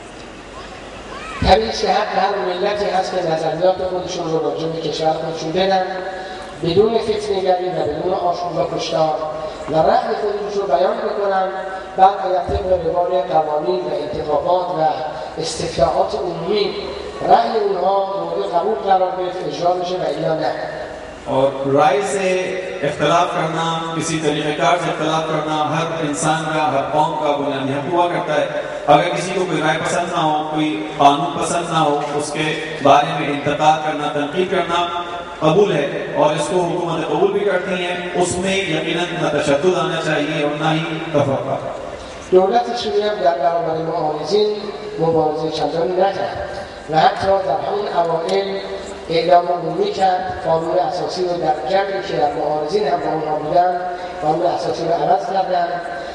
طبیعی که هر ملتی هست که نظریات خودشون رو راجع به کشور خودشون بدن بدون فتنه‌گری و بدون آشوب و کشتار و رأی خودشون رو بیان بکنن، بعد باید طبق روال قوانین و انتخابات و استفتاءات عمومی رأی اونها مورد قبول قرار گرفت، اجرا بشه و الا نه. और राय से इख्तलाफ करना, किसी तरीक़ेकार से इख्तलाफ करना हर इंसान का, हर कौम का बुनियादी हक हुआ करता है। अगर किसी को कोई राय पसंद ना हो, कोई कानून पसंद ना हो, उसके बारे में इंतकाद करना, तनकीद करना कबूल है और इसको हुकूमत कबूल भी करती हैं। उसमें यकीनन न तशद्दुद आना चाहिए और ना ही तफर्रुक़। دولت سوریه در برابر معارضین مبارزه چندانی نکرد و حتی در همون اوایل اعلام عمومی کرد قانون اساسی رو در جمعی که در معارضین هم با اونها بودن قانون اساسی رو عوض کردن.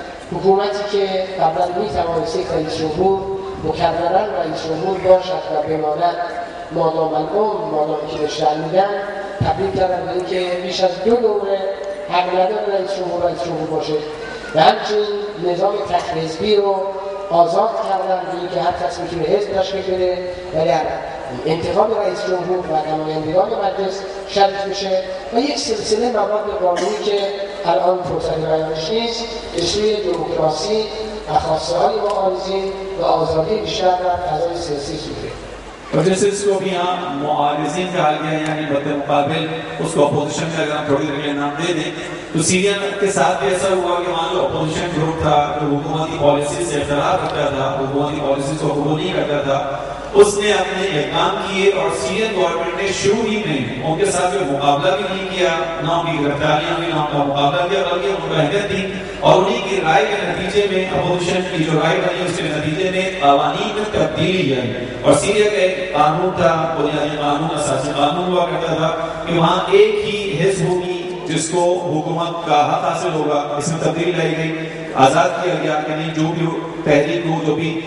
حکومتی که قبلا میتوانست یک رئیس جمهور مکررا رئیس جمهور باشد و بماند مادام العمر، مادامی که بهش رأی میدن، تبدیل کردن به اینکه بیش از 2 دوره حق نداره رئیس جمهور باشه و همچنین نظام تک حزبی رو آزاد کردن به اینکه هر کس میتونه حزب تشکیل بده و در انتخاب رئیس جمهور و نمایندگان مجلس شریک بشه و یک سلسله مواد قانونی که الان فرصت بیانش نیست به سوی دموکراسی و خواسته های معارضین و آزادی بیشتر در فضای سیاسی سوریه. और जैसे इसको भी यहाँ मुआरिज़ीन कहा गया है, यानी मद्दे मुकाबिल उसको अपोजिशन का अगर हम थोड़ी देर के लिए नाम दे दें तो सीरिया के साथ भी ऐसा हुआ कि मान लो अपोजिशन ग्रुप था जो हुकूमती पॉलिसी से इख्तिलाफ रखता था, हुकूमती पॉलिसी को कबूल नहीं करता था, उसने अपने इक़दाम किए और सीरियन गवर्नमेंट ने शुरू ही में उनके साथ कोई मुकाबला भी नहीं किया, ना उनकी गिरफ्तारियां हुई, ना उनका मुकाबला किया, बल्कि उनको अहमियत दी और उन्हीं की राय के नतीजे में अपोजिशन की जो राय बनी उसके नतीजे में कानून में तब्दीली आई। और सीरिया का एक कानून था, बुनियादी कानून, असासी कानून हुआ करता था कि वहाँ एक ही हिस्ब होगी जिसको हुकूमत का हक हासिल होगा। इसमें तब्दीली लाई गई, आज़ाद किया गया कि नहीं जो भी तहरीक हो, जो भी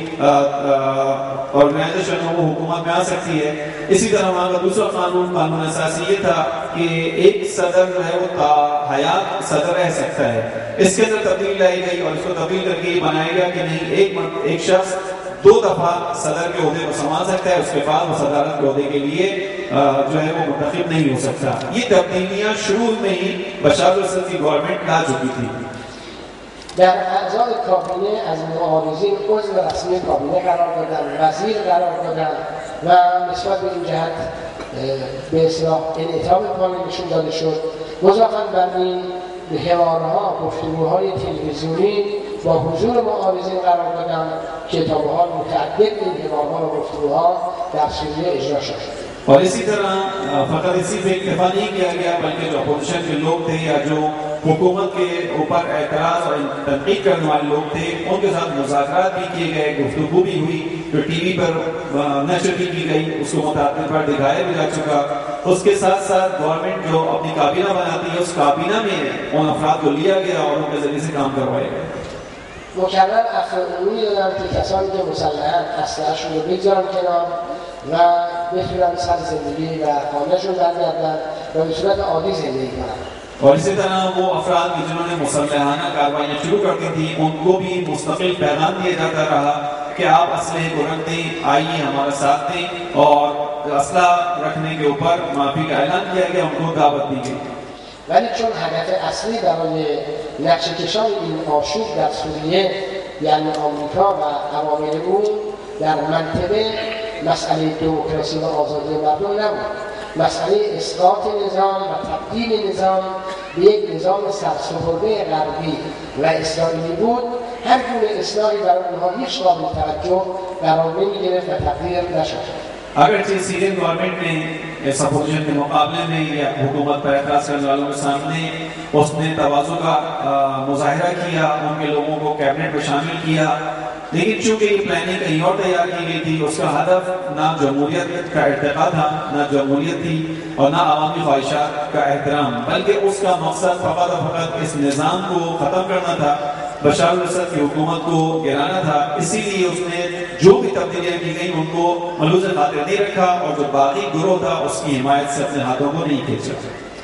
ऑर्गेनाइजेशन हो वो हुकूमत में आ सकती है। इसी तरह वहाँ का दूसरा कानून असासी ये था कि एक सदर जो है वो हयात सदर रह सकता है। इसके अंदर तब्दीली लाई गई और इसको तब्दील करके ये बनाया गया कि नहीं एक शख्स 2 दफा सदर के ओहदे को संभाल सकता है, उसके बाद वो सदारत के ओहदे के लिए जो है वो मुंतखब नहीं हो सकता। ये तब्दीलियां शुरू में ही बशार अल-असद की गवर्नमेंट ला चुकी थी। در اعضای کابینه از معارضین عضو رسمی کابینه قرار دادن، وزیر قرار دادن و نسبت به این جهت به اصطلاح انعطاف کاملشون داده شد. مضافاً بر این حوارها، گفتگوهای تلویزیونی با حضور معارضین قرار دادن که تا به حال متعدد این حوارها و گفتگوها در سوریه اجرا شد. और इसी तरह फकत इसी पे इक्तफा नहीं किया गया बल्कि जो अपोजिशन के लोग थे या जो हुकूमत के ऊपर एतराज़ और तनकीद करने वाले लोग थे उनके साथ मुज़ाकरात भी किए गए, गुफ्तगू भी हुई, जो टीवी पर नशर भी की गई, उसको मुताबिक पर दिखाया भी जा चुका। उसके साथ साथ गवर्नमेंट जो अपनी काबीना बनाती है उस काबीना में उन अफराद को लिया गया और उनके जरिए से काम करवाया गया। مکرر افرادی دادن که کسانی که مسلحن اسلحه‌شون رو بگذارن کنار و بتونن سر زندگی و خانه‌شون برگردن و به صورت عادی زندگی کنن. और इसी तरह वो अफराद की जिन्होंने मुसल्लहाना कार्रवाइयाँ शुरू कर दी थी उनको भी मुस्तकिल पैगाम दिया जाता रहा कि आप असलहे को रख दें, आइए हमारा साथ दें, और असला रखने के ऊपर माफ़ी का ऐलान किया गया, उनको दावत दी गई। ولی چون هدف اصلی برای نقشه‌کشان این آشوب در سوریه یعنی آمریکا و عوامل او در منطقه مسئله دموکراسی و آزادی مردم نبود، مسئله اسقاط نظام و تبدیل نظام به یک نظام سرسپرده غربی و اسرائیلی بود، هر گونه اصلاحی برای اونها هیچ قابل توجه قرار نمی‌گرفت و تقدیر نشد. अगरचे सीरियन गवर्नमेंट ने इस अपोजिशन के मुकाबले में या हुकूमत पर एतराज़ करने वालों के सामने उसने तवाज़ु का मुजाहिरा किया, उनके लोगों को कैबिनेट में शामिल किया, लेकिन चूंकि ये प्लानिंग कहीं और तैयार की गई थी, उसका हदफ ना जमहूरियत का इर्तिक़ा था, ना जमहूरियत थी और ना अवामी ख्वाहिशात का एहतराम, बल्कि उसका मकसद फ़कत और फ़कत इस निज़ाम को ख़त्म करना था, बशार अल-असद की हुकूमत को गिराना था। इसीलिए उसने जो भी तब्दीलियाँ की गई उनको मलूज़ खातिर नहीं रखा और जो बाकी गुरोह था उसकी हिमायत से अपने हाथों को नहीं खींचा।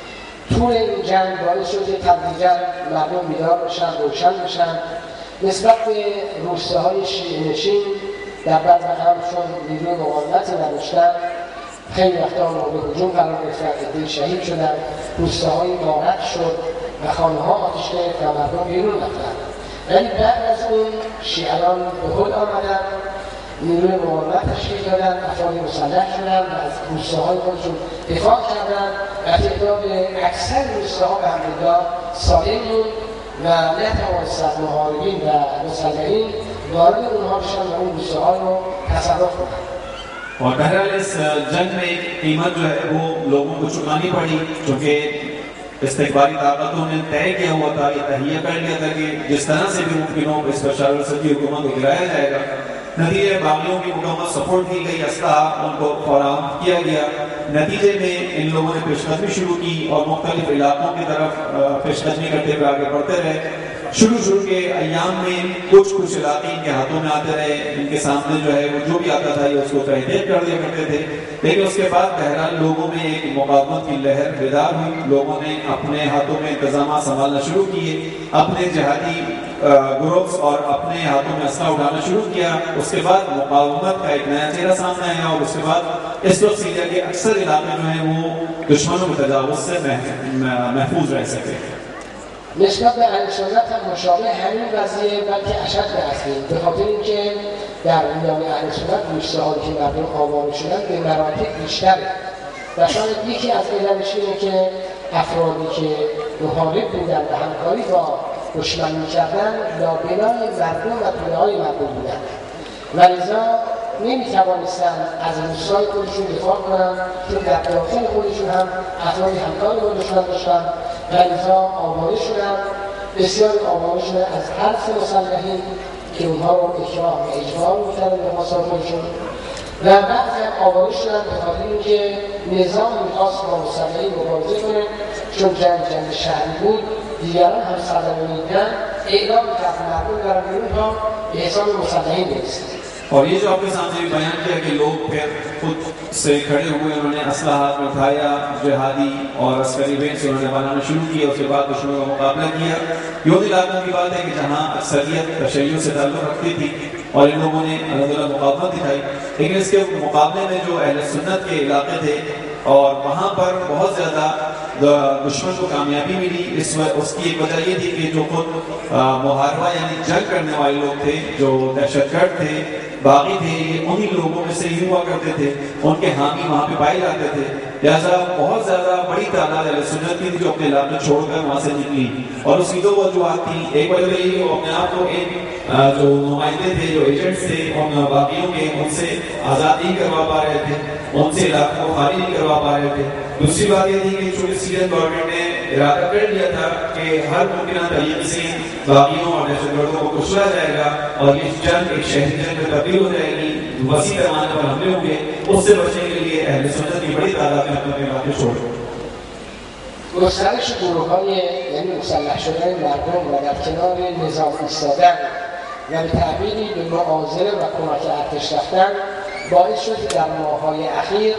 طول این جنگ باعث شد که تدریجاً مردم بیدار بشن، روشن بشن نسبت به روستاهای شیعه‌نشین در بر هم چون نیروی مقاومتی نداشتن خیلی وقتا مورد هجوم قرار گرفتن، عده‌ای شهید شدن، روستاهای غارت شد و خانه‌ها آتش گرفت و مردم بیرون رفتن. ولی بعد از اون شیعیان به خود آمدن، نیروی مقاومت تشکیل دادن، افراد مسلح شدن و از روستاهای خودشون دفاع کردن و تعداد اکثر روستاها به همدیگر سالم بود و نتوانستند محاربین و مسلحین وارد اونها بشن و اون روستاها رو تصرف کنند. और बहरहाल इस जंग में एक कीमत जो है वो लोगों को चुकानी पड़ी, क्योंकि इस्तिकबारी ताकतों ने तय किया हुआ था, ये तहिया कर लिया था कि जिस तरह से भी मुमकिन हो इस बशार अल-असद की हुकूमत को गिराया जाएगा। नतीजे बागियों की मुकम्मल सपोर्ट की गई, असलाह उनको फराहम किया गया। नतीजे में इन लोगों ने पेशकदमी शुरू की और मुख्तलिफ इलाकों की तरफ पेशकदमी करते हुए आगे बढ़ते रहे। शुरू के अय्याम में कुछ इलाके इनके हाथों में आते रहे, इनके सामने जो है वो जो भी आता था ये उसको तहदीद कर दिया करते थे, लेकिन उसके बाद बहरहाल लोगों में एक मुकाबमत की लहर बेदार हुई। लोगों ने अपने हाथों में इंतजाम संभालना शुरू किए, अपने जिहादी ग्रुप्स और अपने हाथों में असला उठाना शुरू किया। उसके बाद मुकाबमत का एक नया चेहरा सामने आया और उसके बाद इस वक्त सीरिया के अक्सर इलाके जो हैं वो दुश्मनों के तजावुज़ से महफूज रह सके। نسبت به اهل سنت هم مشابه همین قضیه بلکه اشد هستیم، به خاطر اینکه در میان اهل سنت روستاهایی که مردم آواره شدن به مراتب بیشتره و شاید یکی از علتش اینه که افرادی که محارب بودن و همکاری با دشمن میکردن لابلای مردم و پوله‌های مردم بودن و لذا نمیتوانستن از روستای خودشون دفاع کنن، چون در داخل خودشون هم افرادی همکاری با دشمن داشتن و لذا آواره شدن. بسیار آواره شدن از حرف مسلحین که اونها رو اکراه و اجبار میکردن به خواستار خودشون و بعضی هم آواره شدن به خاطر اینکه نظام میخواست با مسلحین مبارزه کنه، چون جنگ شهری بود دیگران هم سرزنی میدن اعلام میکرد مردم برن بیرون تا به حساب مسلحین برسید. और ये जो आपके सामने भी बयान किया कि लोग फिर खुद से खड़े हुए, उन्होंने असला हाथ में उठाया, जिहादी और अस्करी बेन से उन्होंने बनाना शुरू किया, उसके बाद दुश्मनों का मुकाबला किया। ये उन इलाकों की बात है कि जहाँ अक्सरियत तशय्युअ से ताल्लुक़ रखती थी और इन लोगों ने अल्हम्दुलिल्लाह मुकाबला दिखाई, लेकिन इसके मुकाबले में जो अहले सुन्नत के इलाके थे और वहाँ पर बहुत ज़्यादा दुश्मन को कामयाबी मिली। उसकी एक वजह ये थी कि जो खुद मुहारबा यानी जंग करने वाले लोग थे, जो दहशतगर्द थे, बागी थे, ये उन्हीं लोगों में से ही हुआ करते थे, उनके हामी वहाँ पे पाए जाते थे। लिहाजा बहुत ज़्यादा बड़ी तादाद अहले सुन्नत की थी जो अपने इलाके छोड़कर वहाँ से निकली, और उसकी दो वजूहत थी। एक वजह तो ये अपने आप को जो नुमाइंदे थे, जो एजेंट्स थे उन बागियों के, उनसे आज़ाद नहीं करवा पा रहे थे, उनसे इलाकों को खाली नहीं करवा पा रहे थे। दूसरी बात ये थी कि चूंकि सीरियन गवर्नमेंट ने इरादा कर लिया था कि हर मुमकिन तरीके से बागियों और दहशतगर्दों को कुचला जाएगा और ये जंग एक शहरी जंग में तब्दील हो जाएगी, वसी पैमाने पर हमले होंगे, उससे बचने के लिए अहले सुन्नत की बड़ी तादाद में अपने इलाके छोड़ گسترش گروه‌های یعنی مسلح شدن مردم و در کنار نظام ایستادن و به تعبیری به معاضله و کمک ارتش رفتن باعث شد که در ماه‌های اخیر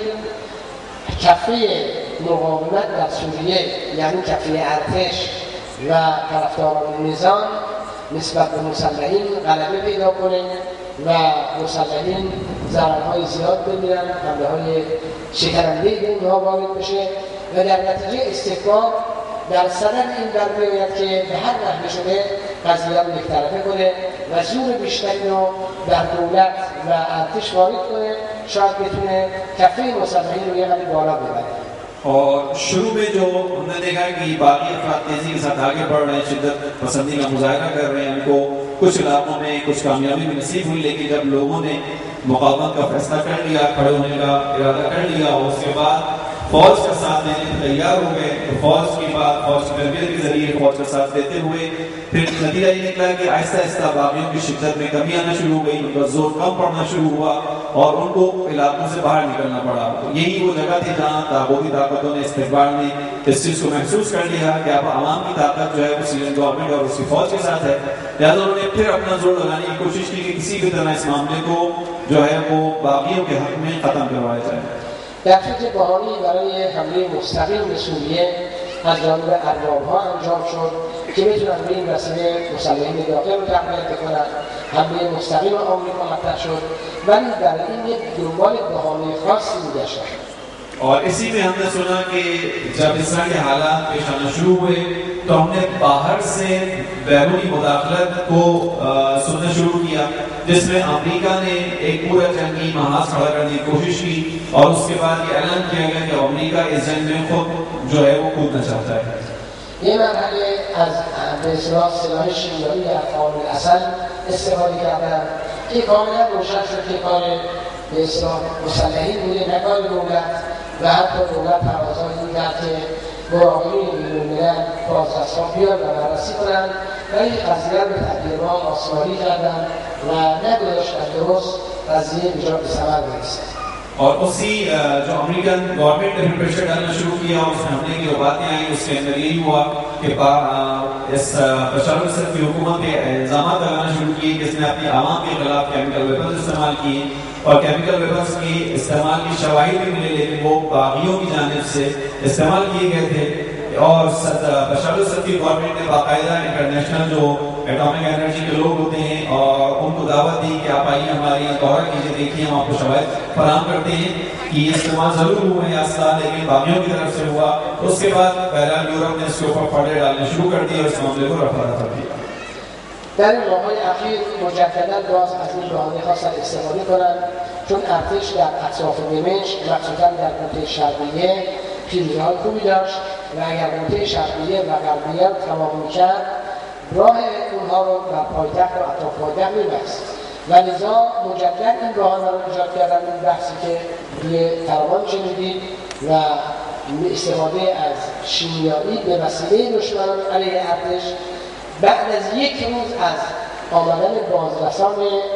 کفه مقاومت در سوریه یعنی کفه ارتش و طرفداران نظام نسبت به مسلحین غلبه پیدا کنه و مسلحین ضررهای زیاد ببینن، حمله‌های شکننده به اینها وارد بشه و در نتیجه استکبار در صدد این بر بیاید که به هر نحوه شده قضیه رو یکطرفه کنه و زور بیشتری رو در دولت و ارتش وارد کنه، شاید بتونه کفه مسلحین رو یه قدر بالا ببره. और शुरू में जो हमने देखा कि बागी अफराद तेजी के साथ आगे बढ़ रहे हैं, शिद्दत पसंदी का मुजाहरा कर रहे हैं, उनको कुछ इलाकों में कुछ कामयाबी भी नसीब हुई, लेकिन जब लोगों ने मुकावमत का फैसला कर लिया, खड़े होने का इरादा कर लिया और उसके बाद फौज का साथ देने को तैयार हो गए, तो फौज की बात फौज की तरबियत के जरिए फौज का साथ देते हुए फिर नतीजा ये निकला कि आहिस्ता आहिस्ता बागियों की शिद्दत में कमी आना शुरू हो गई, उनका जोर कम पड़ना शुरू हुआ और उनको इलाकों से बाहर निकलना पड़ा। तो यही वो जगह थी जहाँ ताबूती ताकतों ने, इस्तिकबार ने इस चीज़ को महसूस कर लिया कि अब आवाम की ताकत जो है वो सीरियन गवर्नमेंट और उसकी फौज के साथ है। लिहाजा उन्होंने फिर अपना जोर लगाने की कोशिश की कि किसी भी तरह इस मामले को जो है वो बागियों के हक में ख़त्म करवाया जाए। در فکر بهانه‌ای برای حمله مستقیم به سوریه از جانب ارباب‌ها انجام شد که بتونن به این وسیله مسلحین داخل رو تقویت بکنن. حمله مستقیم آمریکا مطرح شد ولی برای این یک دنبال بهانه خاصی می‌گشتن. और इसी में हमने सुना कि जब इस तरह के हालात पेश आना शुरू हुए तो हमने बाहर से बैरूनी मुदाखलत को सुनना शुरू किया, जिसमें अमेरिका ने एक पूरा जंगी महाज खड़ा करने की कोशिश की और उसके बाद ये ऐलान किया गया कि अमेरिका इस जंग में खुद जो है वो कूदना चाहता है। ये مرحله از به اصطلاح سلاح شیمیایی در قابل اصل استفاده کردن که کاملا روشن شد که کار به اصطلاح مسلحین بوده نه کار دولت و حتی دولت پروازهایی می‌کرد که مراقبین بین‌الملل بازرسان بیان و بررسی کنند ولی قضیه رو به تعبیر ما آسمانی کردن و نگذاشتن درست قضیه به ثمر برسه. और उसी जो अमेरिकन गवर्नमेंट ने प्रेशर डालना शुरू किया और उसमें हमले की जो बातें आई उसके अंदर यही हुआ कि इस बशर अल-असद की हुकूमत के इल्ज़ाम लगाना शुरू किए कि इसने अपनी आवाम के खिलाफ केमिकल वेपन्स इस्तेमाल किए और केमिकल वेपन्स की इस्तेमाल की शवाहिद भी मिले, लेकिन वो बागियों की जानिब से इस्तेमाल किए गए थे। और बशर अल-असद की गवर्नमेंट ने बाकायदा इंटरनेशनल जो एटॉमिक एनर्जी के लोग होते हैं और उनको दावत दी कि आप आइए हमारे यहाँ दौरा कीजिए, देखिए हम आपको शवाहिद फराहम करते हैं कि ये इस्तेमाल जरूर हुआ है असला, लेकिन बागियों की तरफ से हुआ। तो उसके बाद बहरहाल यूरोप ने इसके ऊपर पर्दे डालने शुरू कर दिए और इस मामले को रफा दफा किया। در این ماه‌های اخیر مجددا باز از این بهانه خواستن استفاده کنند چون ارتش در اطراف دمشق مخصوصا در منطقه شرقیه پیروزی‌های خوبی داشت و اگر منطقه شرقیه و غربیه رو تمام می‌کرد راه اونها رو در پایتخت و اطراف پایتخت می‌بست و لذا مجدد این بهانه رو ایجاد کردن، این بحثی که روی ترمان شنیدید و استفاده از شیمیایی به وسیله دشمنان علیه ارتش بعد از یک روز از آمدن بازرسان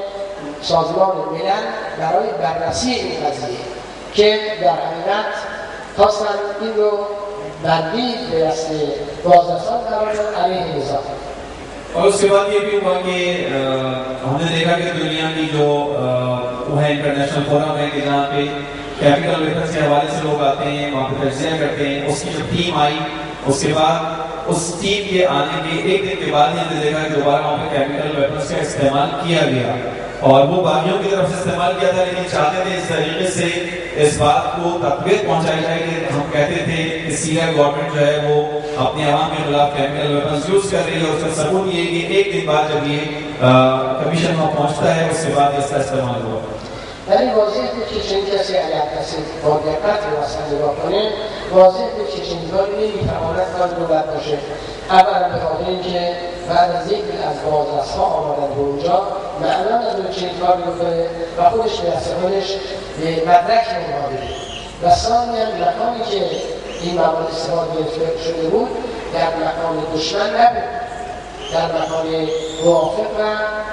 سازمان ملل برای بررسی این قضیه که در حقیقت خواستن این رو بندی به دست بازرسان قرار دادن علیه نظام. और उसके बाद ये भी हुआ कि हमने देखा कि दुनिया की जो वो है इंटरनेशनल फोरम है कि जहाँ पे केमिकल वेपन्स के हवाले से लोग आते हैं, वहाँ पे तज्जिया करते हैं। उसकी जो टीम आई उसके बाद उस टीम के आने के एक दिन के बाद ही हमने देखा कि दोबारा वहाँ पे केमिकल वेपन्स का इस्तेमाल किया गया और वो बागियों की तरफ से इस्तेमाल किया था, लेकिन चाहते थे इस तरीके से इस बात को तकवीत पहुंचाई जाए कि हम कहते थे कि सीरिया गवर्नमेंट जो है वो अपनी आवाम के खिलाफ केमिकल वेपन्स यूज कर रही है। और उसका सबूत ये कि एक दिन बाद जब ये कमीशन में पहुंचता है उसके बाद इसका इस्तेमाल हुआ। ولی واضح بود که چنین کسی اگر کسی با دقت مثلا نگاه کنه واضح بود که چنین کاری نمیتواند کار دولت باشه. اولا به خاطر اینکه بعد از یک دل از بازرس‌ها آمدن به اونجا معنا نداره چنین کاری رو کنه و خودش به دست خودش به مدرک نمی‌آورد. و ثانیاً مکانی که این مواد استفاده گرفته شده بود در مکان دشمن نبود، در مکان موافق و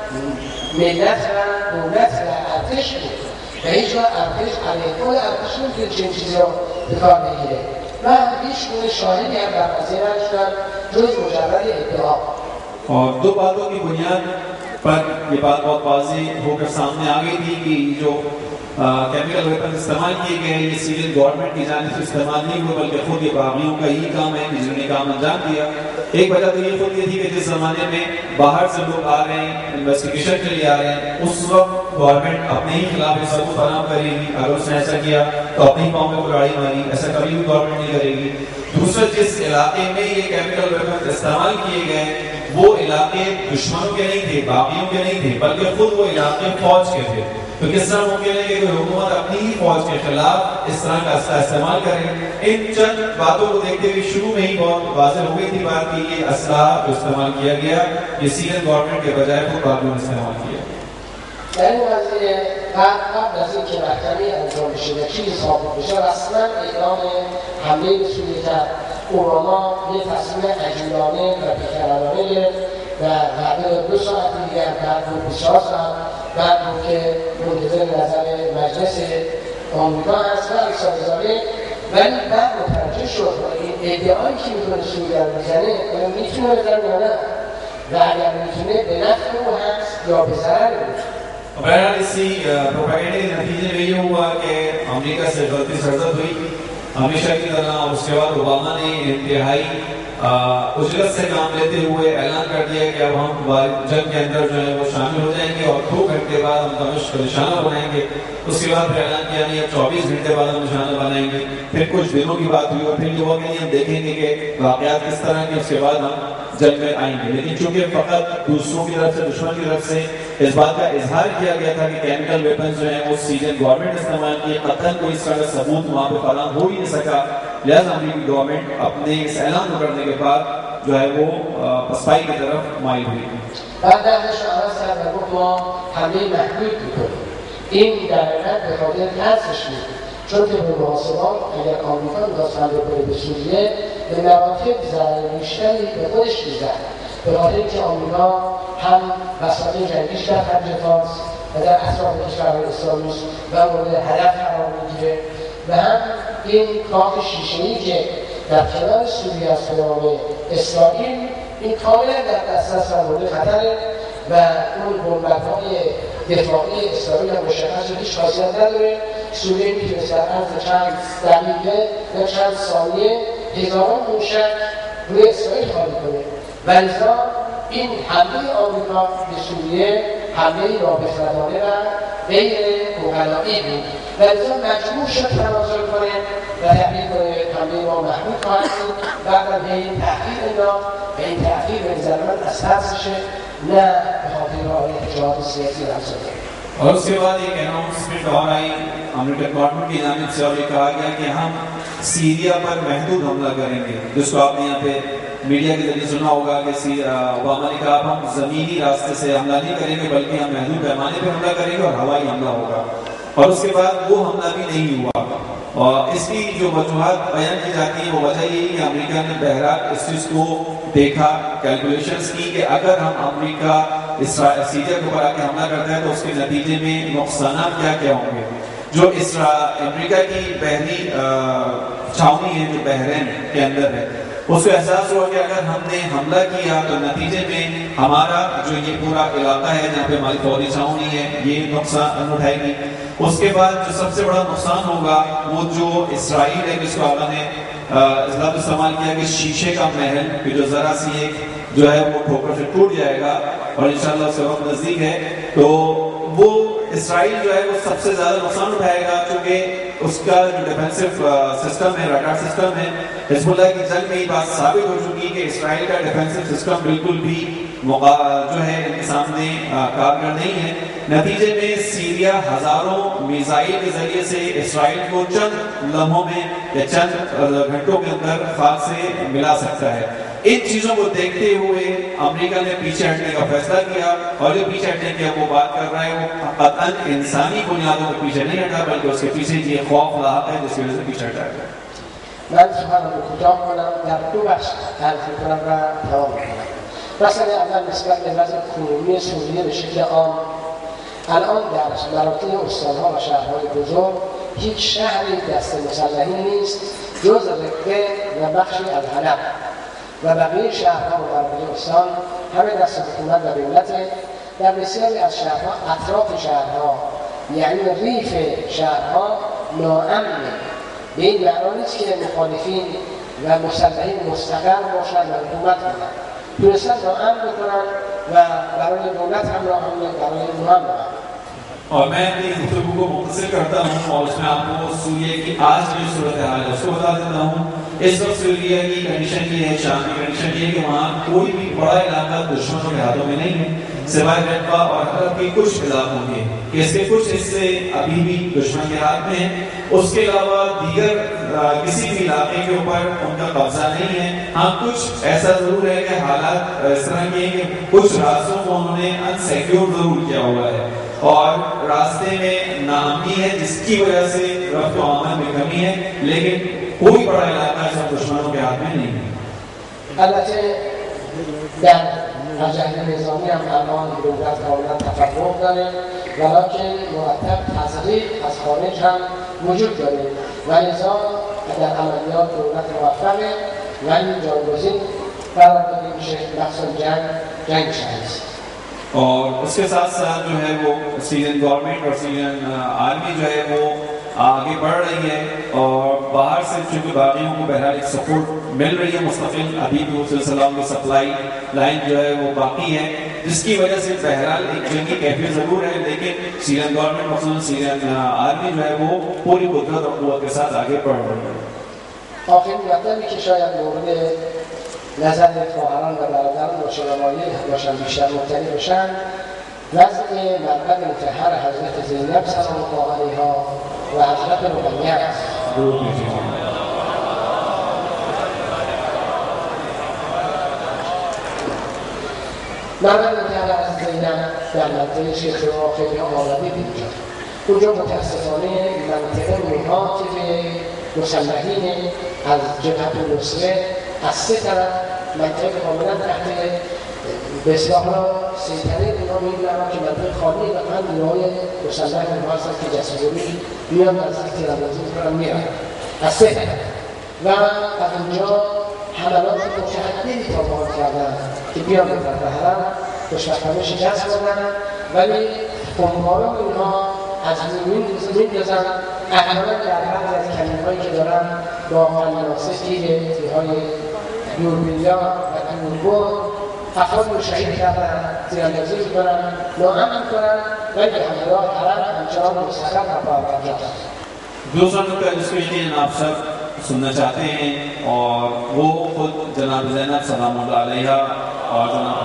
ملت و دولت و ارتش بود و هیچ وقت ارتش علیه خود ارتش نمیتونه چنین چیزی رو به کار بگیره و هیچ گونه شاهدی هم در قضیه نداشتن جز مجرد ادعا. और दो बातों की बुनियाद पर ये बात बहुत वाज़ेह होकर सामने आ गई थी कि जो केमिकल वेपन इस्तेमाल किए गए ये सिविल गवर्नमेंट की जानिब से इस्तेमाल नहीं हुए बल्कि खुद ये बागियों का ही काम है जिन्होंने काम अंजाम दिया। एक वजह तो ये खुद ये थी कि जिस जमाने में बाहर से लोग आ रहे हैं इन्वेस्टिगेशन के लिए आ रहे हैं उस वक्त गवर्नमेंट अपने ही खिलाफ सबूत फराहम करेगी। अगर उसने ऐसा किया तो अपनी ही कौम में कुल्हाड़ी मारी, ऐसा कभी भी गवर्नमेंट नहीं करेगी। दूसरा, जिस इलाके में ये केमिकल वेपन इस्तेमाल किए गए वो इलाके दुश्मनों के नहीं थे, बागियों के नहीं थे, बल्कि खुद वो इलाके फौज के थे। तो किस तरह मुमकिन है कि कोई हुकूमत अपनी ही फौज के खिलाफ इस तरह का इस्तेमाल करे। इन चंद बातों को देखते हुए शुरू में ही बहुत वाज़ेह हो गई थी बात कि ये असला जो इस्तेमाल किया गया ये सीरियन गवर्नमेंट के बजाय खुद बागियों ने इस्तेमाल किया। در این قضیه قبل از اینکه محکمه انجام بشه و چیزی ثابت بشه رسما اعلام حمله به سوریه کرد. اوباما یه تصمیم عجولانه و بی‌قرارانه گرفت و بعد 2 ساعت دیگر بعد 24 ساعت بعد بود که منتظر نظر مجلس آمریکا هست و اقتصادزاده ولی بعد متوجه شد و این ادعایی که میکنه سوریه رو میزنه میتونه بزنه یا نه و اگر میتونه به نفع او هست یا به ضرر او. बहरहाल इसी प्रोपेगेंडा के नतीजे में ये हुआ कि अमेरिका से गलती सरजद हुई हमेशा की तरह। उसके बाद ओबामा ने इंतहाई उजलत से काम लेते हुए ऐलान कर दिया कि अब हम जंग के अंदर जो है वो शामिल हो जाएंगे और 2 घंटे बाद हम दमिश्क को निशाना बनाएंगे। उसके बाद फिर ऐलान किया नहीं अब 24 घंटे बाद हम निशाना बनाएंगे। फिर कुछ दिनों की बात हुई और फिर ये हुआ कि हम देखेंगे कि वाक़यात किस तरह के उसके बाद हम जंग में आएंगे। लेकिन चूंकि फ़कत दूसरों की तरफ से दुश्मन की तरफ से इस बात का इजहार किया गया था कि केमिकल वेपन जो है वो सीरियन गवर्नमेंट ने इस्तेमाल किए, कतन कोई इस तरह का सबूत वहाँ पर फराहम हो ही नहीं सका। लिहाजा अमेरिकी गवर्नमेंट अपने इस ऐलान को करने के बाद जो है वो पसपाई की तरफ माइल हुई। بعد ازش عوض کرد و گفت ما حمله محدود میکنیم. این در حقیقت به خاطر ترسش بود. چون که به محاسبات اگر آمریکا می‌خواست حمله کنه به سوریه به مراتب ضرر بیشتری به خودش می‌زد. به خاطر اینکه آمریکا هم وسایل جنگیش در خلیج فارس و در اطراف کشورهای اسلامی و مورد هدف قرار می‌گیره و هم این کاخ شیشه‌ای که در کنار سوریه است به نام اسرائیل این کاملا در دسترس و مورد خطره و اون بمبارهای دفاعی اسرائیل هم مشخص شده هیچ خاصیت نداره. سوریه میتونست در عرض چند دقیقه یا چند ثانیه هزاران موشک روی اسرائیل خالی کنه و لذا این حمله آمریکا به سوریه حمله نابخردانه و غیر عقلایی بود و لذا مجبور شد تنازل کنه و تبدیل کنه حمله ما محدود خواهد بود. بعد به این تحقیق انداخت و این تحقیق به نظر من از ترسشه نه به خاطر رعایت جهاد سیاسی رمزاده. और उसके बाद एक अनाउंसमेंट और आई अमेरिकन गवर्नमेंट की जानिब से और ये कहा गया कि हम सीरिया पर महदूद हमला करेंगे, जिसको आपने यहाँ पे मीडिया के जरिए सुना होगा कि ओबामा ने कहा हम ज़मीनी रास्ते से हमला नहीं करेंगे बल्कि हम महदूद पैमाने पर हमला करेंगे और हवाई हमला होगा। और उसके बाद वो हमला भी नहीं हुआ। और इसकी जो वजूहात बयान की जाती है वो वजह यही कि अमेरिका ने बहरहाल इस चीज़ को देखा, कैलकुलेशंस की कि अगर हम अमेरिका सीरिया के ऊपर आके हमला करता है तो उसके नतीजे में नुकसान क्या क्या होंगे। जो अमेरिका की बहरी छावनी है जो बहरीन के अंदर है उसको एहसास हुआ कि अगर हमने हमला किया तो नतीजे में हमारा जो ये पूरा इलाका है जहाँ पे हमारी फौजी छावनी है ये नुकसान उठाएगी। उसके बाद जो सबसे बड़ा नुकसान होगा वो जो इसराइल है जिसको आपने इस्तेमाल किया कि शीशे का महल कि जो जरा सी एक जो है वो ठोकर से टूट जाएगा और इंशाल्लाह उसका वक्त नजदीक है तो वो इसराइल जो है वो सबसे ज्यादा नुकसान उठाएगा, क्योंकि उसका जो डिफेंसिव सिस्टम है, रडार सिस्टम है, हिजबुल्लाह की जंग में ये बात साबित हो चुकी कि इसराइल का डिफेंसिव सिस्टम बिल्कुल भी जो है इनके सामने कारगर नहीं है। नतीजे में सीरिया हजारों मिसाइल के जरिए से इसराइल को चंद लम्हों में या चंद घंटों के अंदर खाक से मिला सकता है। इन चीजों को देखते हुए अमेरिका ने पीछे हटने का फैसला किया, और जो पीछे हटने की वो बात कर रहा है वो कतई इंसानी बुनियादों पर पीछे नहीं हटा, बल्कि उसके पीछे ये खौफ लाहक है जिसकी वजह से पीछे हटा है। من سخن کوتاه کنم در دو بخش تعریف کنم و تمام کنم. مسئله اول نسبت به وضع کنونی سوریه به شکل عام. الان در مناطق استان‌ها و شهرهای بزرگ هیچ شهری دست مسلحی نیست جز رقه و بخشی از حلب و بقیه شهرها و مناطق استان همه دست حکومت و دولت. در بسیاری از شهرها اطراف شهرها یعنی ریف شهرها ناامنه. به این معنا نیست که مخالفین و مسلحین مستقر باشند و حکومت کنند. تونستن ناامن بکنن و برای دولت هم راه برای اونها هم راه. और मैं अपनी गुफ्तगू को मुख्तसर करता हूँ और उसमें आपको सूरिया की आज जो सूरत हाल है उसको बता देता हूँ। इस वक्त सूरिया की कंडीशन ये है, शाम की कंडीशन ये है कि वहाँ कोई भी बड़ा इलाका दुश्मनों के हाथों में नहीं है, सिवाय रक़बा और हलब के कुछ इलाकों के, इसके कुछ हिस्से अभी भी दुश्मन के हाथ में हैं। उसके अलावा दीगर किसी भी इलाके के ऊपर उनका कब्जा नहीं है। हाँ, कुछ ऐसा जरूर है कि हालात इस तरह के हैं कि कुछ रास्तों को उन्होंने अनसिक्योर जरूर किया हुआ है और रास्ते में नाअमनी है, जिसकी वजह से रफ्त व आमद में कमी है, लेकिन कोई बड़ा इलाका सब दुश्मनों के हाथ में नहीं है। البته در مجاهد نظامی هم الان دولت کاملا تفرق داره، ولکن مرتب تضریب از خارج هم وجود داره و لذا در عملیات دولت موفقه ولی جایگزین قرار داده میشه مخصوصا جنگ شهری است. और उसके साथ साथ जो है वो सीरियन गवर्नमेंट और सीरियन आर्मी जो है वो आगे बढ़ रही है और बाहर से चूंकि बागियों को बहरहाल एक सपोर्ट मिल रही है मुस्तकिल, अभी भी सलाम की सप्लाई लाइन जो है वो बाकी है, जिसकी वजह से बहरहाल एक जंगी कैफियत जरूर है, लेकिन सीरियन गवर्नमेंट मसलन सीरियन आर्मी जो है वो पूरी कुदरत और कुव्वत के साथ आगे बढ़ रही है। آخرین مطلبی که شاید مورد نظر خواهران و برادران روشنمایی باشن بیشتر مبتنی بشن وضع مرقد مطهر حضرت زینب سلام الله علیها و حضرت رقیه است. مرقد مطهر حضرت زینب در منطقه شیخ راه خیلی آماده دیدید. اونجا متاسفانه منطقه محاط مسلحین از جبهت النصره از سه طرف منطقه کاملا تحت به اصطلاح سیطره اینا می‌گذارن که منطقه خالی و فقط نیروهای مسلح اونها هستن که جسوری میان از تیراندازی می‌کنن میرن از سه طرف و از اونجا حملات متعددی تابان کردن که بیان به حرم خوشبختانه شکست دادن ولی خمپاران اونها از می‌ندازن احیانا در بعضی از کمین‌هایی که دارن با مناسب تیرهای دوربین‌ها و دوربر افراد رو شهید کردن، تیراندازی می‌کنن، ناامن می‌کنن ولی به همراه حرم همچنان مستقر و پابرجا است. दूसरा नुक्ता जिसको यकीन आप सब सुनना चाहते हैं और वो खुद जनाब ज़ैनब सलामुल्लाह अलैहा और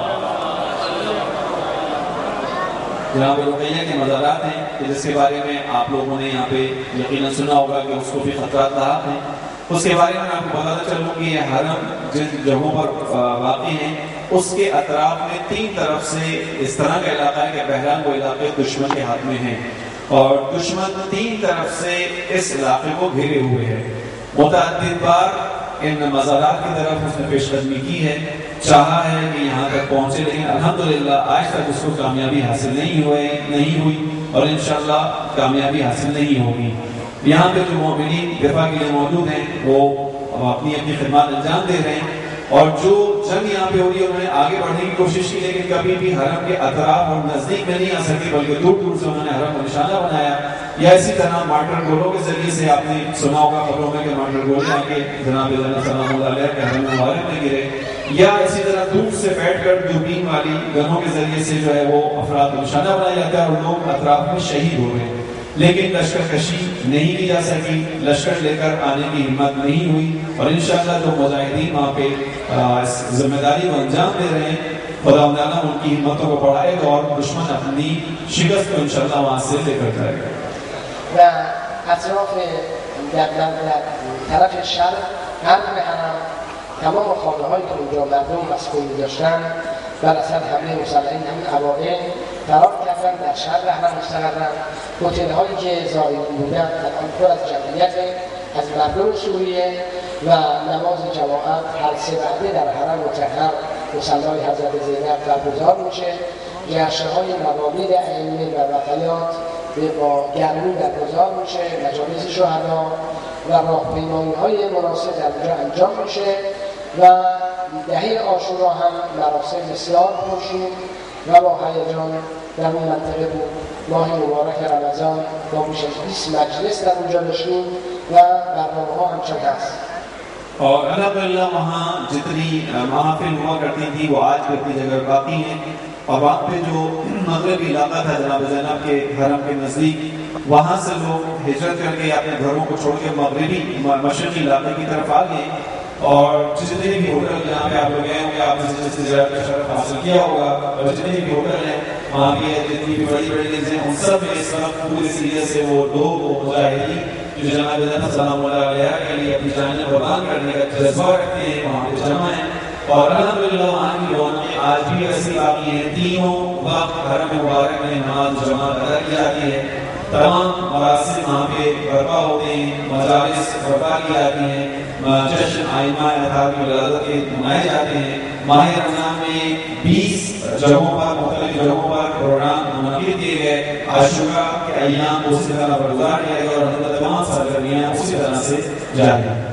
जनाब रुक़ैया के मज़ारात हैं कि जिसके बारे में आप लोगों ने यहाँ पे यकीनन सुना होगा कि उसको भी खतरात लाहक हैं। उसके बारे में आपको बताता चलूँ कि ये हरम जिन जगहों पर वाक़ई हैं उसके अतराफ में तीन तरफ से इस तरह का इलाका है कि बहरहाल वो इलाके दुश्मन के हाथ में हैं और दुश्मन तीन तरफ से इस इलाके को घेरे हुए है। मुतअद्दिद बार इन मज़ारात की तरफ उसने पेशकदमी की है, चाहा है कि यहाँ तक पहुँचे, लेकिन अल्हम्दुलिल्लाह आज तक उसको कामयाबी हासिल नहीं हुई और इंशाअल्लाह कामयाबी हासिल नहीं होगी। यहाँ पे जो मोमिनीन दिफा के लिए मौजूद हैं वो अपनी अपनी खिदमत अंजाम दे रहे हैं और जो जंग यहाँ पे हो रही है उन्होंने आगे बढ़ने की कोशिश की, लेकिन कभी भी हरम के अतराफ और नज़दीक में नहीं आ सकी, बल्कि दूर दूर से उन्होंने हरम को निशाना बनाया। या इसी तरह मार्टर गोलों के जरिए से आपने सुना होगा खबरों में कि मार्टर गोले आके जनाब ज़ैनब सलामुल्लाह अलैहा के हरम मुबारक में गिरे। या इसी तरह दूर से बैठकर दूरबीन वाली गनों के जरिए से जो है वो अफराद को निशाना बनाया जाता है और लोग अतराफ में शहीद हो गए। लेकिन लश्कर कशी नहीं की जा सकी, लश्कर लेकर आने की हिम्मत नहीं हुई और इंशाअल्लाह जो मुजाहिदीन वहाँ पे इस जिम्मेदारी को अंजाम दे रहे हैं, खुदा ताला उनकी हिम्मतों को बढ़ाएगा और दुश्मन अपनी शिकस्त को इंशाअल्लाह वहाँ से लेकर जाएगा। اطراف در طرف شرق غرب حرم تمام خانه‌هایی که اونجا مردم مسکون داشتن بر اثر حمله مسلحین همین اوایل فرار کردن، در شرق حرم مستقرن. هتل‌هایی که زائرین بودن الان پر از جمعیت از مردم سوریه و نماز جماعت هر سه وعده در حرم مطهر مصلی حضرت زینب برگزار میشه. جشن‌های موالید ائمه و وفیات با گرمی برگزار میشه، مجالس شهدا و راهپیمایی‌های مناسب در اونجا انجام میشه و دهه عاشورا هم مراسم بسیار پرشور و با هیجان در اون منطقه بود. ماه مبارک رمضان با بیش از 20 مجلس در اونجا داشتیم و برنامه‌ها همچنان هست. और अल्हम्दुलिल्लाह वहाँ जितनी महफिल हुआ करती थी वो आज भी अपनी जगह बाकी हैं और वहाँ पे जो मगरबी इलाका था जनाब ज़ैनब के हरम के नज़दीक, वहाँ से लोग हिजरत करके अपने घरों को छोड़ के मगरबी मशरक़ी इलाके की तरफ आ गए और जितने भी होटल जहाँ पे आप लोग गए होंगे, आपने जिस ज़ियारत का शरफ हासिल किया होगा और जितने भी होटल हैं वहाँ की जितनी भी बड़ी बड़ी चीज़ें उन सब में इस वक्त पूरी सीरियत से वो लोग मुजाहिदीन जो जनाब ज़ैनब सल्लल्लाहु अलैहि वसल्लम के लिए अपनी जानें कुर्बान करने का जज्बा रखते हैं वहाँ पे जमा है और अल्हम्दुलिल्लाह वहाँ की रौनक आज भी ऐसी बाकी हैं। तीनों वक्त हरम मुबारक में नमाज जमात अदा की जाती है, तमाम मरासिम वहाँ पे बर्पा होते हैं, मजालिस बर्पा की जाती हैं, जश्न आइमा अतार की विलादत के मनाए जाते हैं। माह रमज़ान में 20 जगहों पर मुख्तलिफ जगहों पर प्रोग्राम मुनक़िद किए गए। आशूरा के अय्याम उसी तरह बरगुज़ार किया गया और तमाम सरगर्मियाँ उसी तरह से जारी हैं।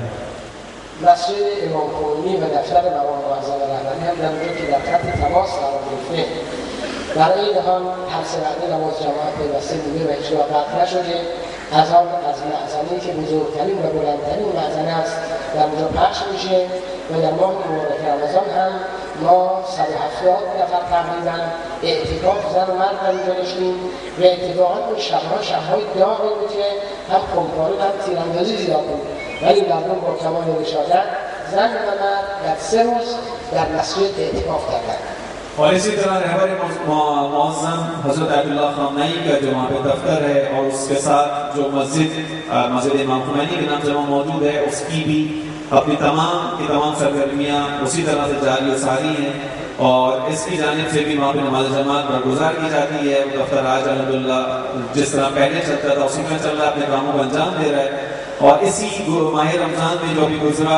مسجد امام خمینی و دفتر مقام معظم رهبری هم در اونجا که در خط تماس قرار گرفته. در این حال هر سه وعده نماز جماعت پیوسته بوده و هیچگاه قطع نشده. از آن از معزنی که بزرگترین و بلندترین معزنه است در اونجا پخش میشه و در ماه مبارک رمضان هم ما 170 نفر تقریبا اعتکاف زن و مرد در اونجا داشتیم و اتفاقا اون شبهای داغی بود که هم خمپاری و هم تیراندازی زیاد بود، ولی مردم با کمال رشادت زن و مرد در 3 روز در مسجد اعتکاف کردند. और इसी तरह रहबर मुअज़्ज़म हज़रत अब्दुल्लाह ख़ामनई का जो वहाँ पे दफ्तर है और उसके साथ जो मस्जिद इमाम ख़ुमैनी के नाम से वहाँ मौजूद है, उसकी भी अपनी तमाम सरगर्मियाँ उसी तरह से जारी और सारी हैं और इसकी जानिब से भी वहाँ पे नमाज जमात बरगुज़ार की जाती है। दफ्तर आज अल्हम्दुलिल्लाह जिस तरह पहले चलता था उसी में चल रहा है, अपने कामों को अंजाम दे रहा है। और इसी माह रमज़ान में जो अभी गुजरा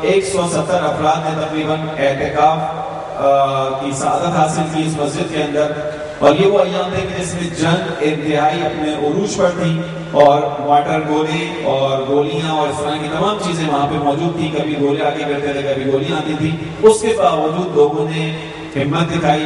170 अफराद ने तकरीबन एहतिकाफ की सादत हासिल की इस मस्जिद के अंदर और ये वो अय्याम थे कि जिसमें जंग इंतहाई अपने उरूज पर थी और वाटर गोले और गोलियां और इस तरह की तमाम चीज़ें वहाँ पे मौजूद थी। कभी गोले आगे करते थे, कभी गोलियां आती थी, उसके बावजूद लोगों ने हिम्मत दिखाई,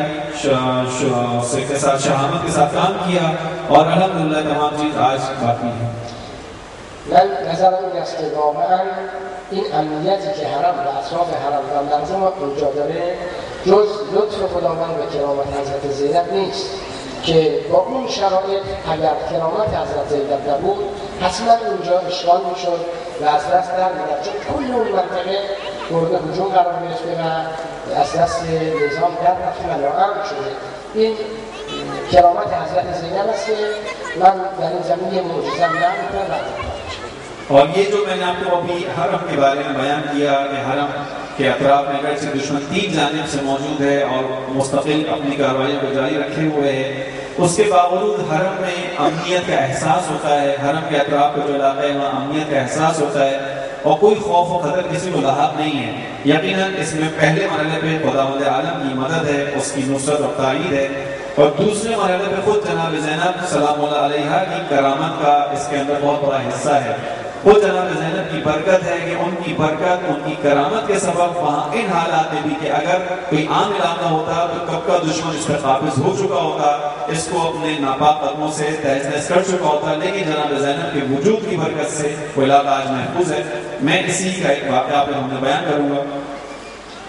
के साथ शहामत के साथ काम किया और अल्हम्दुलिल्लाह तमाम चीज़ आज बाकी है। من نظرم این است که واقعا این امنیتی که حرم و اطراف حرم و مردم اونجا داره جز لطف خداوند و کرامت حضرت زینب نیست که با اون شرایط اگر کرامت حضرت زینب نبود حتما اونجا اشغال میشد و از دست در میرفت، چون کل اون منطقه مورد هجوم قرار گرفته و از دست نظام در رفته و ناامن شده. این کرامت حضرت زینب است که من در این زمینه معجزه نمی‌کنم. और ये जो मैंने आपको अभी हरम के बारे में बयान किया कि हरम के अतराफ में अगर से दुश्मन 3 जानिब से मौजूद है और मुस्तकिल अपनी कार्रवाइयों को जारी रखे हुए है, उसके बावजूद हरम में अमनियत का एहसास होता है। हरम के अतराफ का जो इलाका है वहाँ अमनियत का एहसास होता है और कोई खौफ व खतर किसी को लाहक नहीं है। यकीनन इसमें पहले मरहले पे खुदावंद आलम की मदद है, उसकी नुसरत और ताईद है और दूसरे मरहले पे खुद जनाब ज़ैनब सलामुल्लाह अलैहा की करामत का इसके अंदर बहुत बड़ा हिस्सा है। वो जनाब ज़ैनब की बरकत है कि उनकी बरकत, उनकी करामत के सबब वहाँ इन हालात में भी कि अगर कोई आम इलाका होता तो कब का दुश्मन इस पर काबिज हो चुका होता, इसको अपने नापाक कदमों से तहस कर चुका होता, लेकिन जनाब ज़ैनब के वजूद की बरकत से वो इलाका आज महफूज है। मैं इसी का एक वाक़या पे हमने बयान करूँगा।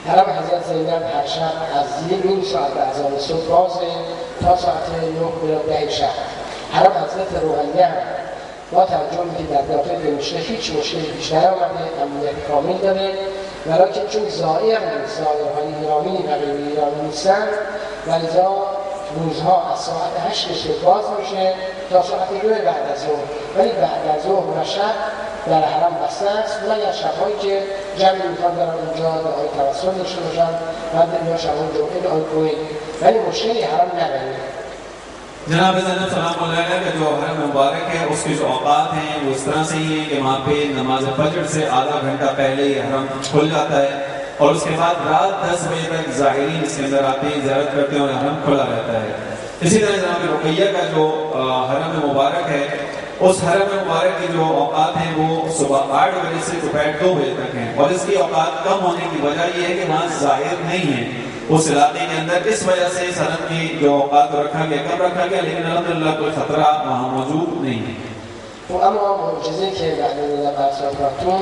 حرم حضرت زینب هر شب از نیم ساعت به اذان صبح بازه تا ساعت 9 به 10 شب. حرم حضرت روحانیه با توجه که در داخل دمشق هیچ مشکلی پیش نیامده، امنیت کامل داره، ولیکن چون زائرهای ایرانی و غیر ایرانی نیستن ولذا روزها از ساعت 8 صبح باز میشه تا ساعت 2 بعد از ظهر، ولی بعد از ظهر و شب در حرم بسته است. مگر شب‌هایی که جمعی میخوان برن اونجا دعای توسل داشته باشن بعد یا شب‌های جمعه دعای کوهی، ولی مشکلی حرم نداره. जनाब ज़ैनब सलाम अलैहा का जो हरम मुबारक है उसके जो औकात हैं वो इस तरह से ही हैं कि वहाँ पे नमाज फजर से आधा घंटा पहले ही हरम खुल जाता है और उसके बाद रात 10 बजे तक ज़ाहिरीन इसके अंदर आते हैं, ज़ियारत करते हैं और हरम खुला रहता है। इसी तरह जनाब रुकैया का जो हरम मुबारक है उस हरम मुबारक की जो औकात हैं वो सुबह 8 बजे से दोपहर 2 बजे तक हैं और इसकी औकात कम होने की वजह ये है कि वहाँ ज़ाहिर नहीं है उस इलाके के अंदर, इस वजह से इस हरम की जो औकात रखा गया कम रखा गया, लेकिन अल्हम्दुलिल्लाह कोई खतरा वहाँ मौजूद नहीं है। و اما معجزه که بعد از برساختون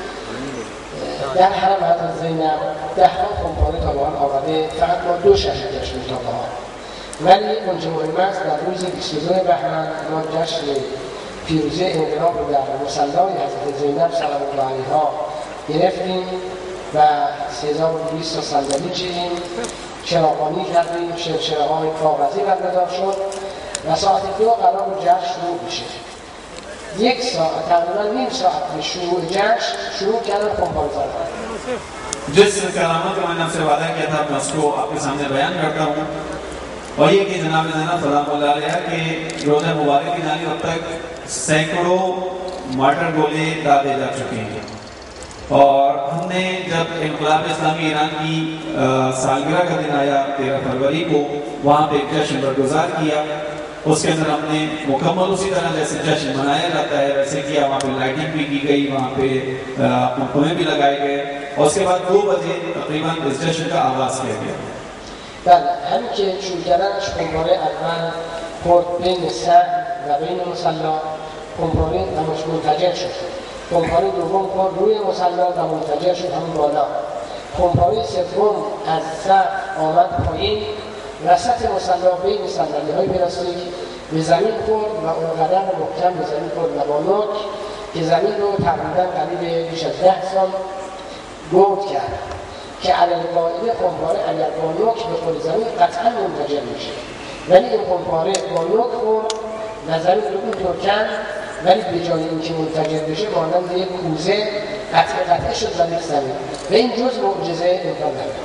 در حرم حضرت زینب 10 کمپانی تابان آمده، فقط ما 2 شهر جشن تابان، ولی اونجا مهم است در روز 22 بهمن ما جشن پیروزی انقلاب رو در مصلی حضرت زینب سلام الله علیها گرفتیم و 3200 صندلی چیدیم، چراغانی کردیم، شرشره‌های کاغذی برگزار شد و ساعت 2 قرار جشن شروع بشه. 1 ساعت تقریبا نیم ساعت به شروع جشن شروع کردن کمپانی زدن. जिस करामत का मैंने आपसे वादा किया था मैं उसको आपके सामने बयान करता हूँ और ये कि जनाब ज़ैनब सलाम अलैहा के रोज़ा मुबारक की जानिब अब तक सैकड़ों मार्टर गोले दागे जा चुके हैं और हमने जब इनक़लाब इस्लामी ईरान की सालगिरह का दिन आया 13 फरवरी को वहाँ पे जश्न बरगुजार किया। उसके अंदर हमने मुकम्मल उसी तरह जैसे जश्न मनाया जाता है वैसे किया, वहाँ पे लाइटिंग भी की गई, वहाँ पे पंखे भी लगाए गए और उसके बाद 2 बजे तकरीबन इस जश्न का आगाज़ किया गया। بله، همین که شروع کردنش کمپانی اول خورد بین سر و بین مصلی، کمپانی منفجر شد. کمپانی دوم خورد روی مصلی و منفجر شد همون بالا. کمپانی سوم از سر آمد پایین، وسط مصلی بین صندلی‌های پلاستیک به زمین خورد و اونقدر محکم به زمین خورد و با نوک که زمین رو تقریبا قریب بیش از 10 سال گود کرد که علیه قاعده کمپانی اگر با نوک به خود زمین قطعا منفجر میشه، ولی این کمپانی با نوک خورد و زمین رو اینطور کند، ولی به جای اینکه منفجر بشه مانند یک کوزه قطعه شد و ریخت زمین و این جز معجزه امکان داره.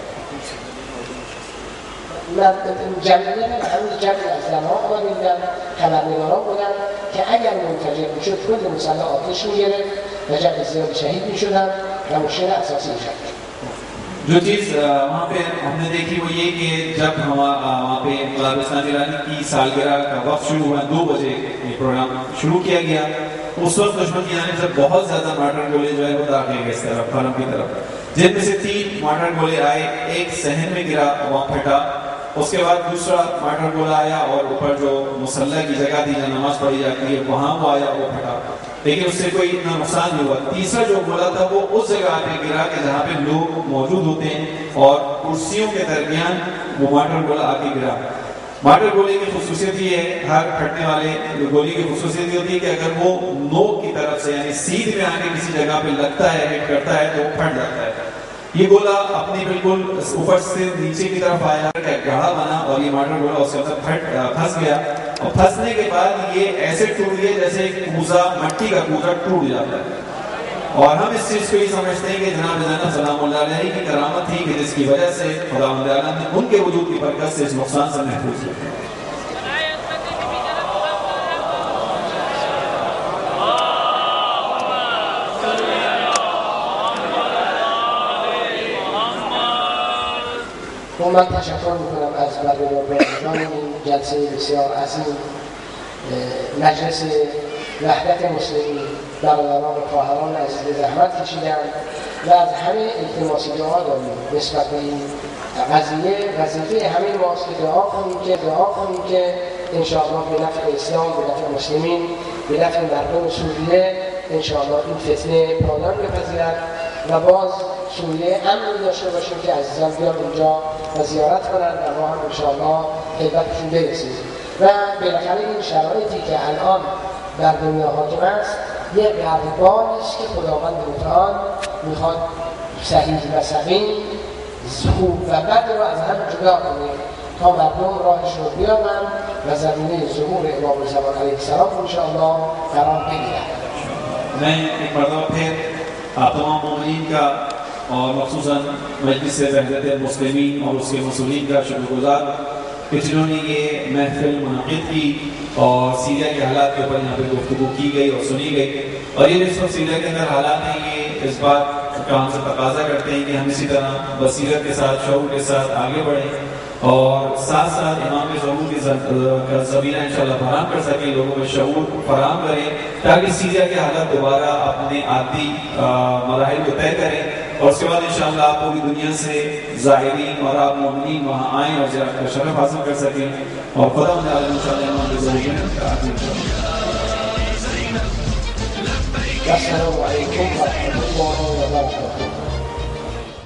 جمعیه هنوز جمعی از زنها آمدیدن، خبرنگاران بودن که اگر منفجر میشد کل مصلی آتش میگرفت و جمع زیادی شهید میشدن و مشکل اساسی میشد. जो चीज़ वहाँ पे हमने देखी वो ये कि जब वहाँ पे इनक़लाब इस्लामी ईरान की सालगिरह का वक्त शुरू हुआ 2 बजे ये प्रोग्राम शुरू किया गया, उस वक्त दुश्मन की जानिब से बहुत ज़्यादा मार्टर गोले जो है वो दागे गए इस तरफ हरम की तरफ, जिनमें से 3 मार्टर गोले आए, एक सहन में गिरा वहाँ फटा, उसके बाद दूसरा मार्टर गोला आया और ऊपर जो मुसल्ला की जगह थी जहाँ नमाज पढ़ी जाती है वहाँ वो आया, वो फटा, लेकिन उससे कोई इतना नुकसान नहीं हुआ। तीसरा जो गोला था वो उस जगह पे गिरा कि जहाँ पे लोग मौजूद होते हैं और कुर्सियों के दरमियान वो मार्टर गोला आके गिरा। मार्टर गोले की खुसूसियत ये है, हर फटने वाले गोली की खुसूसियत ये होती है कि अगर वो नोक की तरफ से यानी सीध में आके किसी जगह पे लगता है, हिट करता है तो वो फट जाता है। ये गोला अपनी बिल्कुल ऊपर से नीचे की तरफ आया, गाढ़ा बना और ये मार्टर गोला उसके अंदर फंस गया और फंसने के बाद ये ऐसे टूट गया जैसे एक कूजा, मट्टी का कूजा टूट जाता है। और हम इस चीज़ को ये समझते हैं कि जनाब ज़ैनब सलामुल्लाह अलैहा की करामत थी कि जिसकी वजह से खुदावंद आलम ने उनके वजूद की बरकत से इस नुकसान से महफूज किया। و من تشکر میکنم از برگزاران این جلسه بسیار عظیم مجلس وحدت مسلمین، برادران و خواهران عزیز زحمت کشیدن و از همه التماس دعا داریم نسبت به این قضیه. وظیفه همه ماست که دعا کنیم که انشاءالله به نفع اسلام، به نفع مسلمین، به نفع مردم سوریه انشاءالله این فتنه پایان بپذیرد و باز سوریه امنی داشته باشیم که عزیزان بیان اونجا و زیارت کنن و ما هم انشاءالله خدمتشون برسیم و بالاخره این شرایطی که الان در دنیا حاکم است یه قربانی است که خداوند متعال میخواد صحیح و سقیم خوب و بد رو از هم جدا کنه تا مردم راهشون رو بیارن و زمینه ظهور امام زمان علیه السلام انشاءالله قرار بگیرن. मैं एक मरतबा फिर आप तमाम मोमिनीन का और मखसूसन मजलिस वहदत मुस्लिमीन और उसके मसूलीन का शुक्रगुजार कि जिन्होंने ये महफिल मुनक़िद की और सीरिया के हालात के ऊपर यहाँ पर गुफ्तगू की गई और सुनी गई और ये जिस वक्त सीरिया के अंदर हालात हैं ये इस बात का हमसे तकाजा करते हैं कि हम इसी तरह बसीरत के साथ शऊर के साथ आगे बढ़ें और साथ साथ इमाम ज़हूर की ज़मीना इंशाअल्लाह फराहम कर सकें, लोगों में शऊर फराहम करें ताकि सीरिया के हालात दोबारा अपने आदि मराहिल को तय करें और उसके बाद इंशाअल्लाह आप पूरी दुनिया से ज़ाहिरीन और आप मोमिनीन वहाँ आएँ और शरफ़ हासिल कर सकें और खुदा उन्हें आलम इंशाअल्लाह इमाम ज़हूर السلام عليكم ورحمة الله وبركاته.